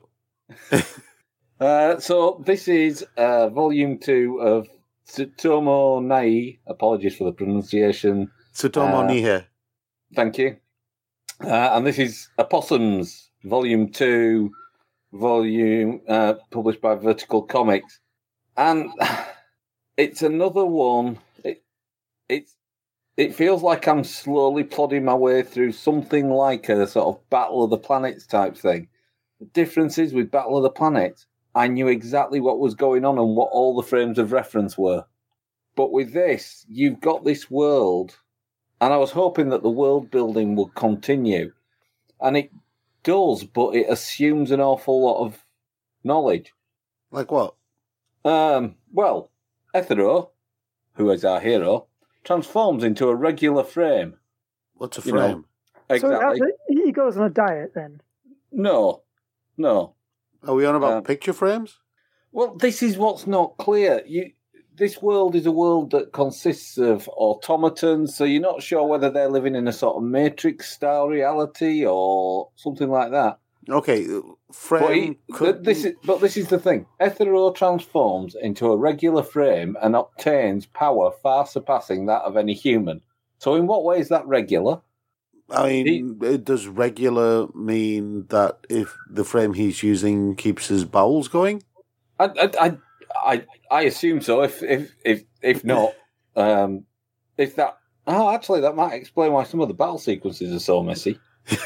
uh, so this is uh, volume two of Tsutomu Nai. Apologies for the pronunciation. Tsutomu Uh, Nihei. Thank you. Uh, and this is Opossums, volume two, volume uh, published by Vertical Comics. And it's another one. It, it's It feels like I'm slowly plodding my way through something like a sort of Battle of the Planets type thing. The difference is with Battle of the Planets, I knew exactly what was going on and what all the frames of reference were. But with this, you've got this world, and I was hoping that the world building would continue. And it does, but it assumes an awful lot of knowledge. Like what? Um, well, Ethero, who is our hero, transforms into a regular frame. What's a You know, frame? Exactly. So uh, he goes on a diet then. No, no. Are we on about um, picture frames? Well, this is what's not clear. You, this world is a world that consists of automatons, so you're not sure whether they're living in a sort of Matrix-style reality or something like that. Okay, frame. But, he, could this is, but this is the thing. Ethero transforms into a regular frame and obtains power far surpassing that of any human. So in what way is that regular? I mean, he, it does regular mean that if the frame he's using keeps his bowels going? I, I, I, I, I assume so. If if if if not, um, if that. Oh, actually, that might explain why some of the battle sequences are so messy.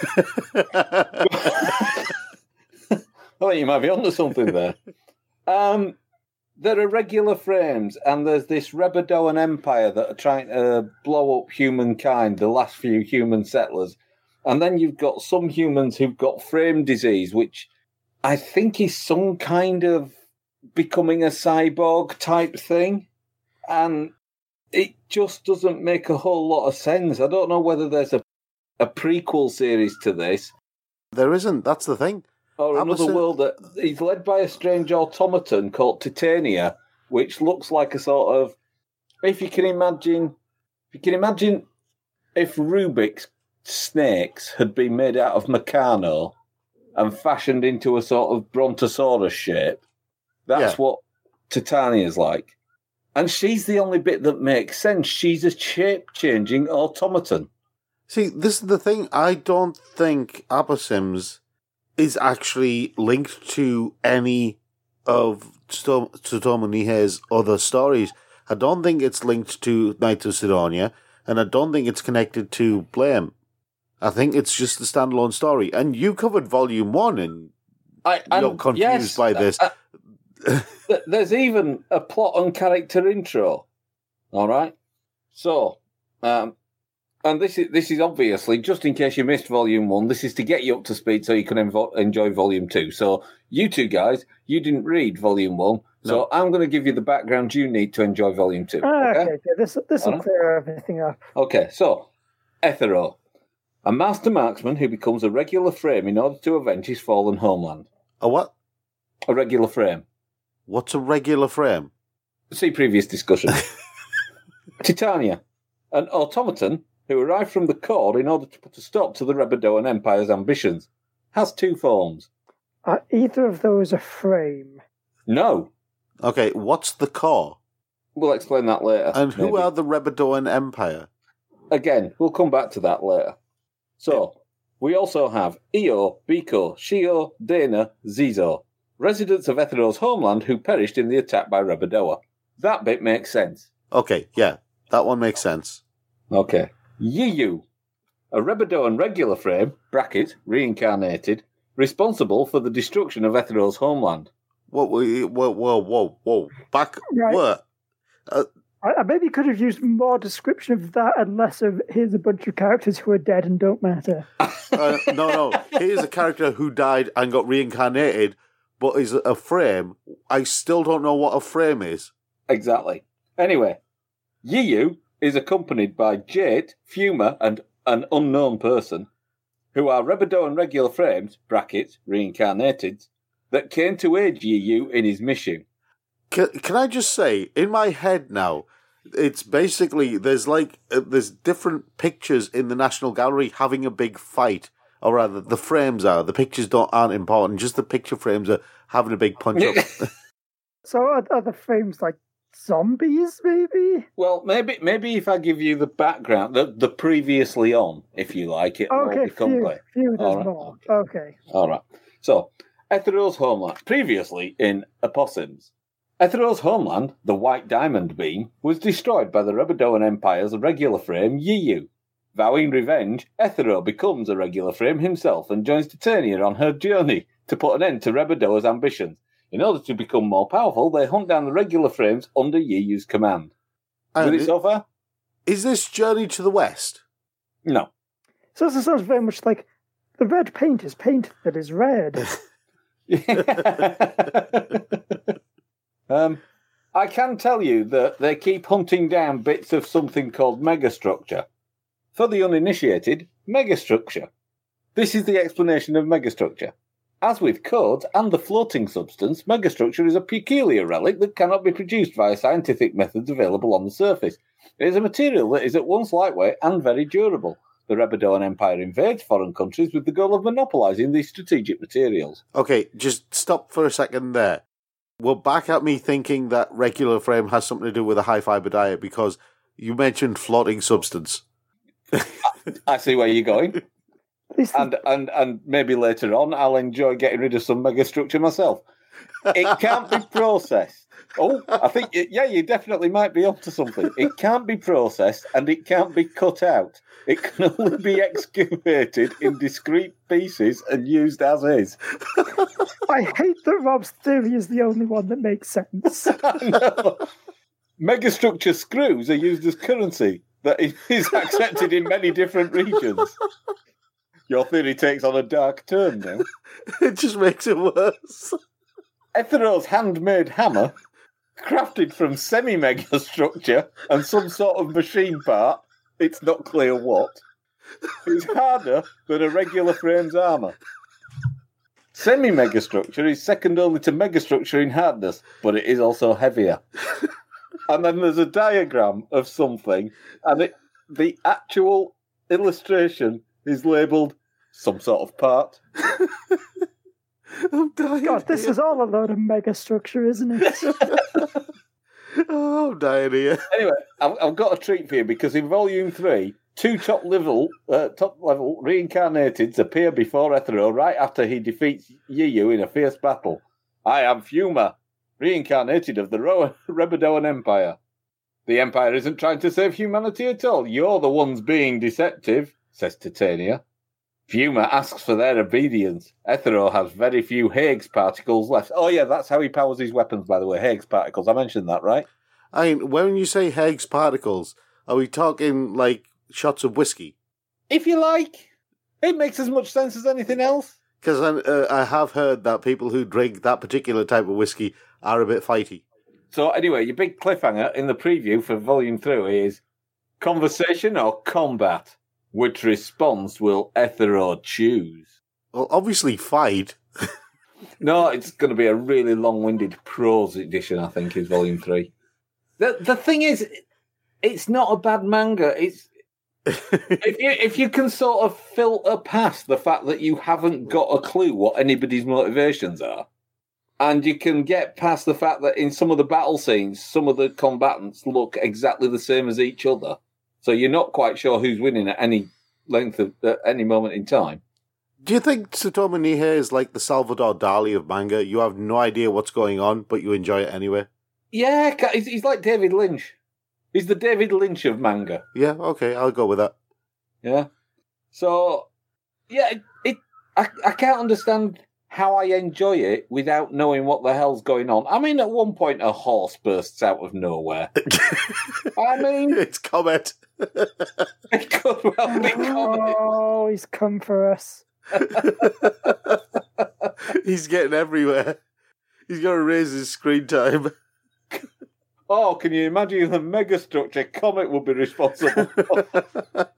I think you might be onto something there. Um, there are regular frames, and there's this Rebadoan Empire that are trying to blow up humankind, the last few human settlers. And then you've got some humans who've got frame disease, which I think is some kind of becoming a cyborg type thing. And it just doesn't make a whole lot of sense. I don't know whether there's a, a prequel series to this. There isn't, that's the thing. Or another Opposite- world that he's led by a strange automaton called Titania, which looks like a sort of, if you can imagine, if you can imagine if Rubik's snakes had been made out of Meccano and fashioned into a sort of Brontosaurus shape, that's Yeah. what Titania's like. And she's the only bit that makes sense. She's a shape-changing automaton. See, this is the thing. I don't think Apossims is actually linked to any of Tsutomu Nihei's other stories. I don't think it's linked to Knights of Sidonia, and I don't think it's connected to Blame. I think it's just a standalone story. And you covered Volume one, and I, you're and confused yes, by this. I, There's even a plot and character intro. All right. So, um, and this is this is obviously just in case you missed Volume One. This is to get you up to speed so you can envo- enjoy Volume Two. So, you two guys, you didn't read Volume One, so No. I'm going to give you the background you need to enjoy Volume Two. Ah, Okay. okay, okay. This this will Alright. clear everything up. Okay. So, Ethero, a master marksman who becomes a regular frame in order to avenge his fallen homeland. A what? A regular frame. What's a regular frame? See previous discussion. Titania, an automaton who arrived from the core in order to put a stop to the Rebadoan Empire's ambitions, has two forms. Are either of those a frame? No. Okay, what's the core? We'll explain that later. And who maybe. are the Rebadoan Empire? Again, we'll come back to that later. So, we also have Io, Biko, Shio, Dana, Zizo, residents of Ethero's homeland who perished in the attack by Rebadoa. That bit makes sense. Okay, yeah, that one makes sense. Okay. Yiyu, a Rebadoan regular frame, bracket, reincarnated, responsible for the destruction of Ethero's homeland. Whoa, whoa, whoa, whoa, whoa, whoa. Back, Right. what? Uh, I, I maybe could have used more description of that and less of here's a bunch of characters who are dead and don't matter. uh, no, no. Here's a character who died and got reincarnated, but is a frame. I still don't know what a frame is. Exactly. Anyway, Yiyu is accompanied by Jade, Fuma, and an unknown person, who are Rebadoan regular frames, bracket, reincarnated, that came to aid Yiyu in his mission. Can, can I just say, in my head now, it's basically, there's like, uh, there's different pictures in the National Gallery having a big fight. Or rather, the frames are. The pictures don't aren't important. Just the picture frames are having a big punch up. So are, are the frames like zombies, maybe? Well, maybe maybe if I give you the background, the, the previously on, if you like, it will Okay, become few, clear. few there's All right, more. okay. Okay. All right. So, Ethero's homeland. Previously in Opossums. Ethero's homeland, the White Diamond Beam, was destroyed by the Rebadoan Empire's regular frame, Yiyu. Vowing revenge, Ethero becomes a regular frame himself and joins Titania on her journey to put an end to Rebadoa's ambitions. In order to become more powerful, they hunt down the regular frames under Yiyu's command. With And it so far? is this Journey to the West? No. So this sounds very much like the red paint is paint that is red. um, I can tell you that they keep hunting down bits of something called megastructure. For the uninitiated, megastructure. This is the explanation of megastructure. As with codes and the floating substance, megastructure is a peculiar relic that cannot be produced via scientific methods available on the surface. It is a material that is at once lightweight and very durable. The Rebadoan Empire invades foreign countries with the goal of monopolising these strategic materials. Okay, just stop for a second there. Well, back at me thinking that regular frame has something to do with a high fibre diet because you mentioned floating substance. I see where you're going. This- And, and and maybe later on, I'll enjoy getting rid of some megastructure myself. It can't be processed. Oh, I think, yeah, you definitely might be onto something. It can't be processed and it can't be cut out. It can only be excavated in discrete pieces and used as is. I hate that Rob's theory is the only one that makes sense. No. Megastructure screws are used as currency that is accepted in many different regions. Your theory takes on a dark turn now. It just makes it worse. Ethero's handmade hammer, crafted from semi-megastructure and some sort of machine part, it's not clear what, is harder than a regular frame's armour. Semi-megastructure is second only to megastructure in hardness, but it is also heavier. And then there's a diagram of something, and it, the actual illustration is labelled some sort of part. I'm dying. God, this here. is all a load of megastructure, isn't it? Oh, I'm dying here. Anyway, I've, I've got a treat for you because in Volume Three, two top level, uh, top level reincarnateds appear before Ethero right after he defeats Yiyu in a fierce battle. I am Fuma, reincarnated of the Ro- Rebadoan Empire. The Empire isn't trying to save humanity at all. You're the ones being deceptive, says Titania. Fuma asks for their obedience. Ethero has very few Higgs particles left. Oh, yeah, that's how he powers his weapons, by the way. Higgs particles. I mentioned that, right? I mean, when you say Higgs particles, are we talking, like, shots of whiskey? If you like. It makes as much sense as anything else. Because uh, I have heard that people who drink that particular type of whiskey are a bit fighty. So, anyway, your big cliffhanger in the preview for Volume three is conversation or combat? Which response will Ethero choose? Well, obviously fight. No, it's going to be a really long-winded prose edition, I think, is Volume three. The the thing is, it's not a bad manga. It's if you if you can sort of filter past the fact that you haven't got a clue what anybody's motivations are, and you can get past the fact that in some of the battle scenes, some of the combatants look exactly the same as each other. So you're not quite sure who's winning at any length of at any moment in time. Do you think Tsutomu Nihei is like the Salvador Dali of manga? You have no idea what's going on, but you enjoy it anyway? Yeah, he's, he's like David Lynch. He's the David Lynch of manga. Yeah, okay, I'll go with that. Yeah. So, yeah, it, it I, I can't understand how I enjoy it without knowing what the hell's going on. I mean, at one point, a horse bursts out of nowhere. I mean... It's Comet. It could well be Comet. Oh, he's come for us. He's getting everywhere. He's got to raise his screen time. Oh, can you imagine the megastructure Comet would be responsible for?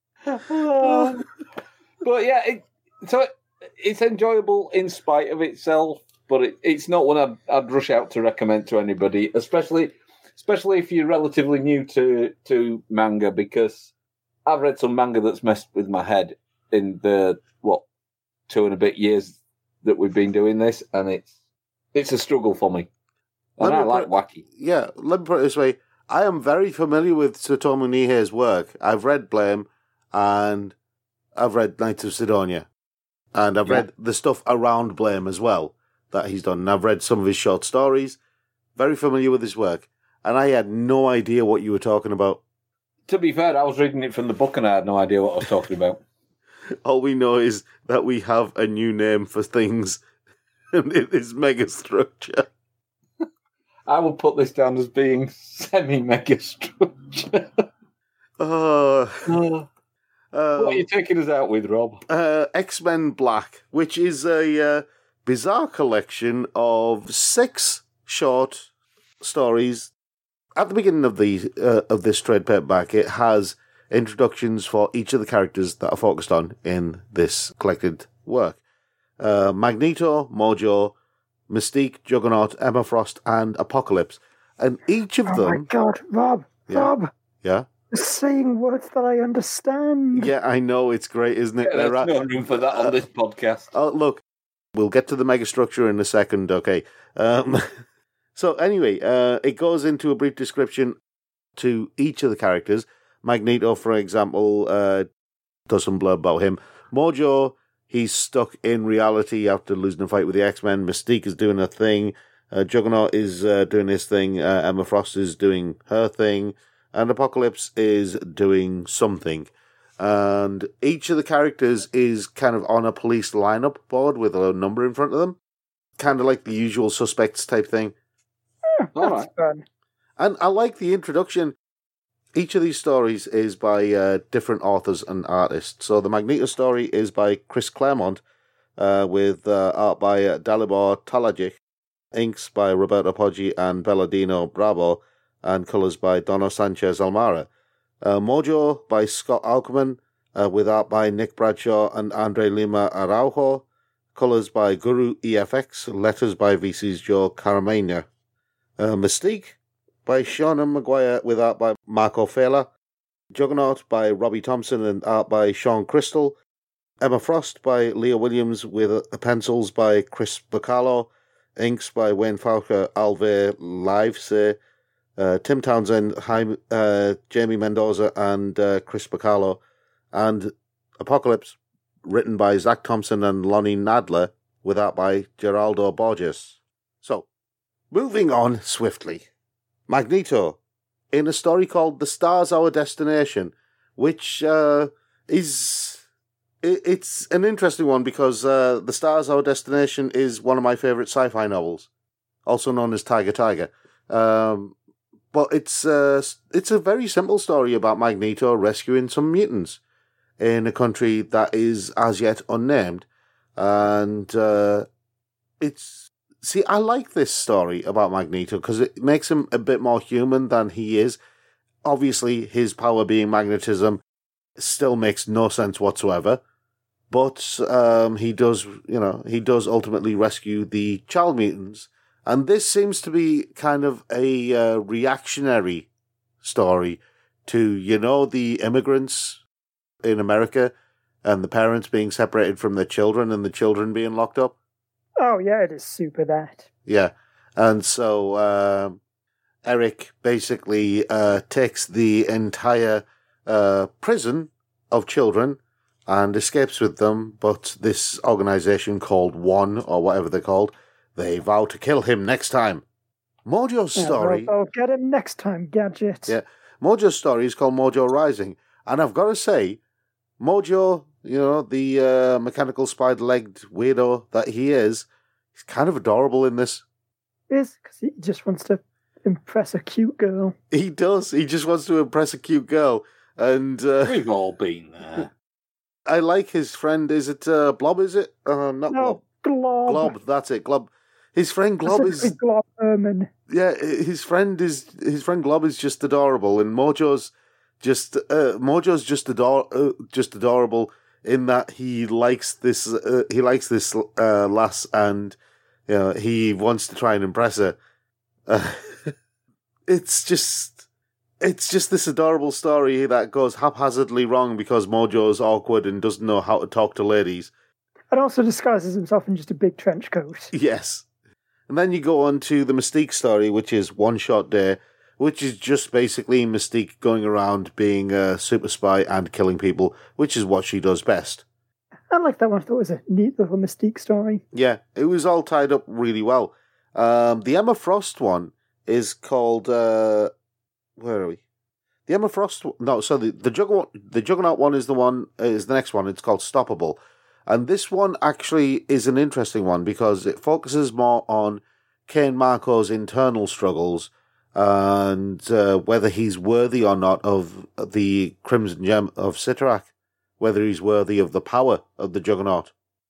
Oh. But yeah, it, so... It, It's enjoyable in spite of itself, but it, it's not one I'd, I'd rush out to recommend to anybody, especially especially if you're relatively new to, to manga, because I've read some manga that's messed with my head in the, what, two and a bit years that we've been doing this, and it's it's a struggle for me. And I like put, wacky. Yeah, let me put it this way. I am very familiar with Tsutomu Nihei's work. I've read Blame, and I've read Knights of Sidonia. And I've yeah. read the stuff around Blame as well that he's done. And I've read some of his short stories. Very familiar with his work. And I had no idea what you were talking about. To be fair, I was reading it from the book and I had no idea what I was talking about. All we know is that we have a new name for things. And it is megastructure. I will put this down as being semi-megastructure. Oh... oh. Uh, what are you taking us out with, Rob? Uh, X-Men Black, which is a uh, bizarre collection of six short stories. At the beginning of the uh, of this trade paperback, it has introductions for each of the characters that are focused on in this collected work. Uh, Magneto, Mojo, Mystique, Juggernaut, Emma Frost, and Apocalypse. And each of oh them... Oh my God, Rob, yeah. Rob. Yeah? Saying words that I understand. Yeah, I know, it's great, isn't it? Yeah, there's no room for that on uh, this podcast. Oh, look, we'll get to the megastructure in a second, okay. Um, so anyway, uh, it goes into a brief description to each of the characters. Magneto, for example, uh, does some blurb about him. Mojo, he's stuck in reality after losing a fight with the X-Men. Mystique is doing her thing. Uh, Juggernaut is uh, doing his thing. Uh, Emma Frost is doing her thing. And Apocalypse is doing something. And each of the characters is kind of on a police lineup board with a number in front of them. Kind of like the Usual Suspects type thing. Yeah, that's right. fun. And I like the introduction. Each of these stories is by uh, different authors and artists. So the Magneto story is by Chris Claremont, uh, with uh, art by uh, Dalibor Talajic, inks by Roberto Poggi and Belladino Bravo, and colours by Dono Sanchez Almara. Uh, Mojo by Scott Aukerman, uh, with art by Nick Bradshaw and Andre Lima Araujo. Colours by Guru E F X, letters by V C's Joe Caramagna. Uh, Mystique by Sean Maguire, with art by Marco Fela. Juggernaut by Robbie Thompson and art by Sean Crystal. Emma Frost by Leah Williams, with uh, pencils by Chris Bacalo. Inks by Wayne Fowler, Alve Livesay. Uh, Tim Townsend, Jaime, uh, Jamie Mendoza, and uh, Chris Bacalo, and Apocalypse, written by Zach Thompson and Lonnie Nadler, with art by Geraldo Borges. So, moving on swiftly. Magneto, in a story called The Star's Our Destination, which uh, is it, it's an interesting one because uh, The Stars Our Destination is one of my favourite sci-fi novels, also known as Tiger Tiger. Um, but it's uh, it's a very simple story about Magneto rescuing some mutants in a country that is as yet unnamed. And uh, it's... See, I like this story about Magneto because it makes him a bit more human than he is. Obviously, his power being magnetism still makes no sense whatsoever. But um, he does, you know, he does ultimately rescue the child mutants. And this seems to be kind of a uh, reactionary story to, you know, the immigrants in America and the parents being separated from their children and the children being locked up. Oh, yeah, it is super that. Yeah. And so uh, Eric basically uh, takes the entire uh, prison of children and escapes with them. But this organization called One, or whatever they're called, they vow to kill him next time. Mojo's story... Yeah, I'll get him next time, Gadget. Yeah. Mojo's story is called Mojo Rising. And I've got to say, Mojo, you know, the uh, mechanical spider-legged weirdo that he is, he's kind of adorable in this. Is because he just wants to impress a cute girl. He does. He just wants to impress a cute girl. And uh, we've all been there. I like his friend. Is it uh, Blob, is it? Uh, not no, Blob. Glob. Glob, that's it, Glob. His friend Glob is... Glob Herman. Yeah, his friend is his friend Glob is just adorable, and Mojo's just uh, Mojo's just ador uh, just adorable in that he likes this uh, he likes this uh, lass, and you know, he wants to try and impress her. Uh, it's just it's just this adorable story that goes haphazardly wrong because Mojo's awkward and doesn't know how to talk to ladies. And also disguises himself in just a big trench coat. Yes. And then you go on to the Mystique story, which is One Shot Day, which is just basically Mystique going around being a super spy and killing people, which is what she does best. I like that one. I thought it was a neat little Mystique story. Yeah, it was all tied up really well. Um, the Emma Frost one is called... Uh, where are we? The Emma Frost... No, so the, the, Juggernaut, the Juggernaut one is the one is the next one. It's called Stoppable. And this one actually is an interesting one because it focuses more on Kane Marco's internal struggles and uh, whether he's worthy or not of the Crimson Gem of Cyttorak, whether he's worthy of the power of the Juggernaut.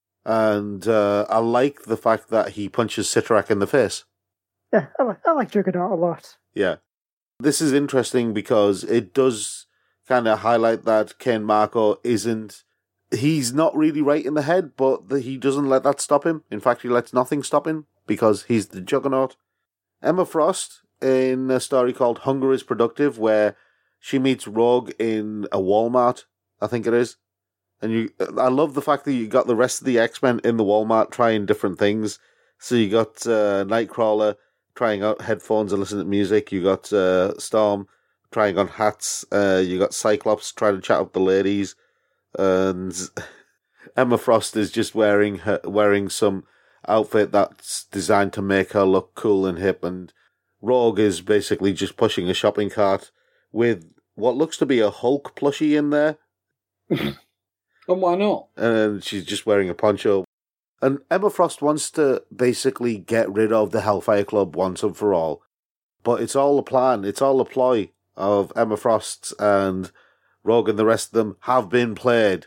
And uh, I like the fact that he punches Cyttorak in the face. Yeah, I like, I like Juggernaut a lot. Yeah. This is interesting because it does kind of highlight that Kane Marco isn't... He's not really right in the head, but the, he doesn't let that stop him. In fact, he lets nothing stop him because he's the Juggernaut. Emma Frost, in a story called Hunger is Productive, where she meets Rogue in a Walmart, I think it is. And you, I love the fact that you got the rest of the X-Men in the Walmart trying different things. So you got uh, Nightcrawler trying out headphones and listening to music. You got uh, Storm trying on hats. Uh, you got Cyclops trying to chat up the ladies. And Emma Frost is just wearing her wearing some outfit that's designed to make her look cool and hip, and Rogue is basically just pushing a shopping cart with what looks to be a Hulk plushie in there. And why not? And she's just wearing a poncho. And Emma Frost wants to basically get rid of the Hellfire Club once and for all. But it's all a plan, it's all a ploy of Emma Frost's, and Rogue and the rest of them have been played.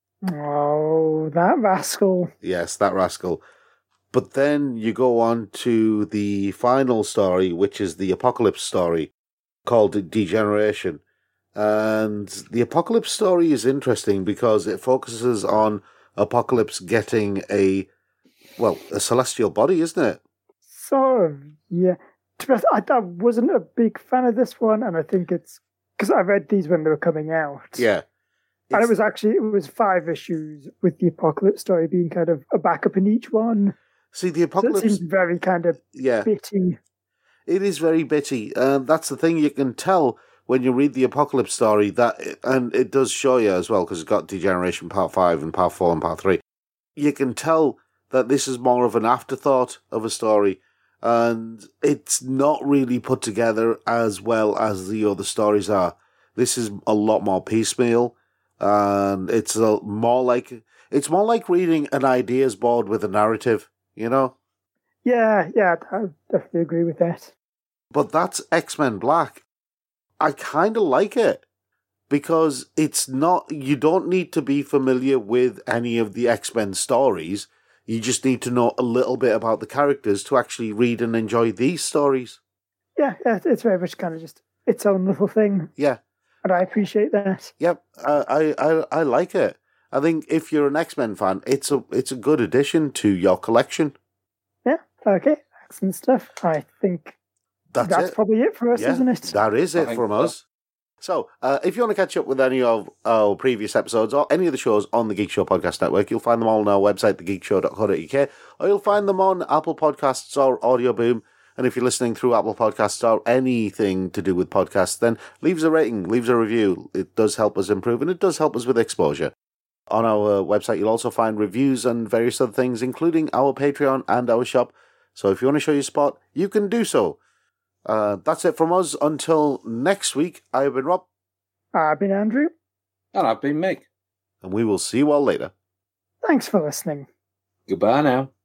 Oh, that rascal. Yes, that rascal. But then you go on to the final story, which is the Apocalypse story, called Degeneration. And the Apocalypse story is interesting because it focuses on Apocalypse getting a, well, a celestial body, isn't it? Sort of, yeah. To be honest, I, I wasn't a big fan of this one, and I think it's because I read these when they were coming out. Yeah. And it was actually, it was five issues with the Apocalypse story being kind of a backup in each one. See, the Apocalypse... So it seems very kind of yeah. bitty. It is very bitty. And that's the thing you can tell when you read the Apocalypse story, that, and it does show you as well, because it's got Degeneration Part five and Part four and Part three. You can tell that this is more of an afterthought of a story. And it's not really put together as well as the other stories are. This is a lot more piecemeal. and it's a, more like it's more like reading an ideas board with a narrative, you know. Yeah, yeah, I definitely agree with that. But that's X-Men Black. I kind of like it because it's not. You don't need to be familiar with any of the X-Men stories. You just need to know a little bit about the characters to actually read and enjoy these stories. Yeah, yeah, it's very much kind of just its own little thing. Yeah. And I appreciate that. Yep, I, I, I like it. I think if you're an X-Men fan, it's a it's a good addition to your collection. Yeah, okay, excellent stuff. I think that's, that's it. probably it for us, yeah, isn't it? That is it from so. us. So, uh, if you want to catch up with any of our previous episodes or any of the shows on the Geek Show Podcast Network, you'll find them all on our website, the geek show dot co dot U K, or you'll find them on Apple Podcasts or Audio Boom. And if you're listening through Apple Podcasts or anything to do with podcasts, then leave us a rating, leave us a review. It does help us improve, and it does help us with exposure. On our website, you'll also find reviews and various other things, including our Patreon and our shop. So if you want to show your support, you can do so. Uh, that's it from us. Until next week, I've been Rob. I've been Andrew. And I've been Mick. And we will see you all later. Thanks for listening. Goodbye now.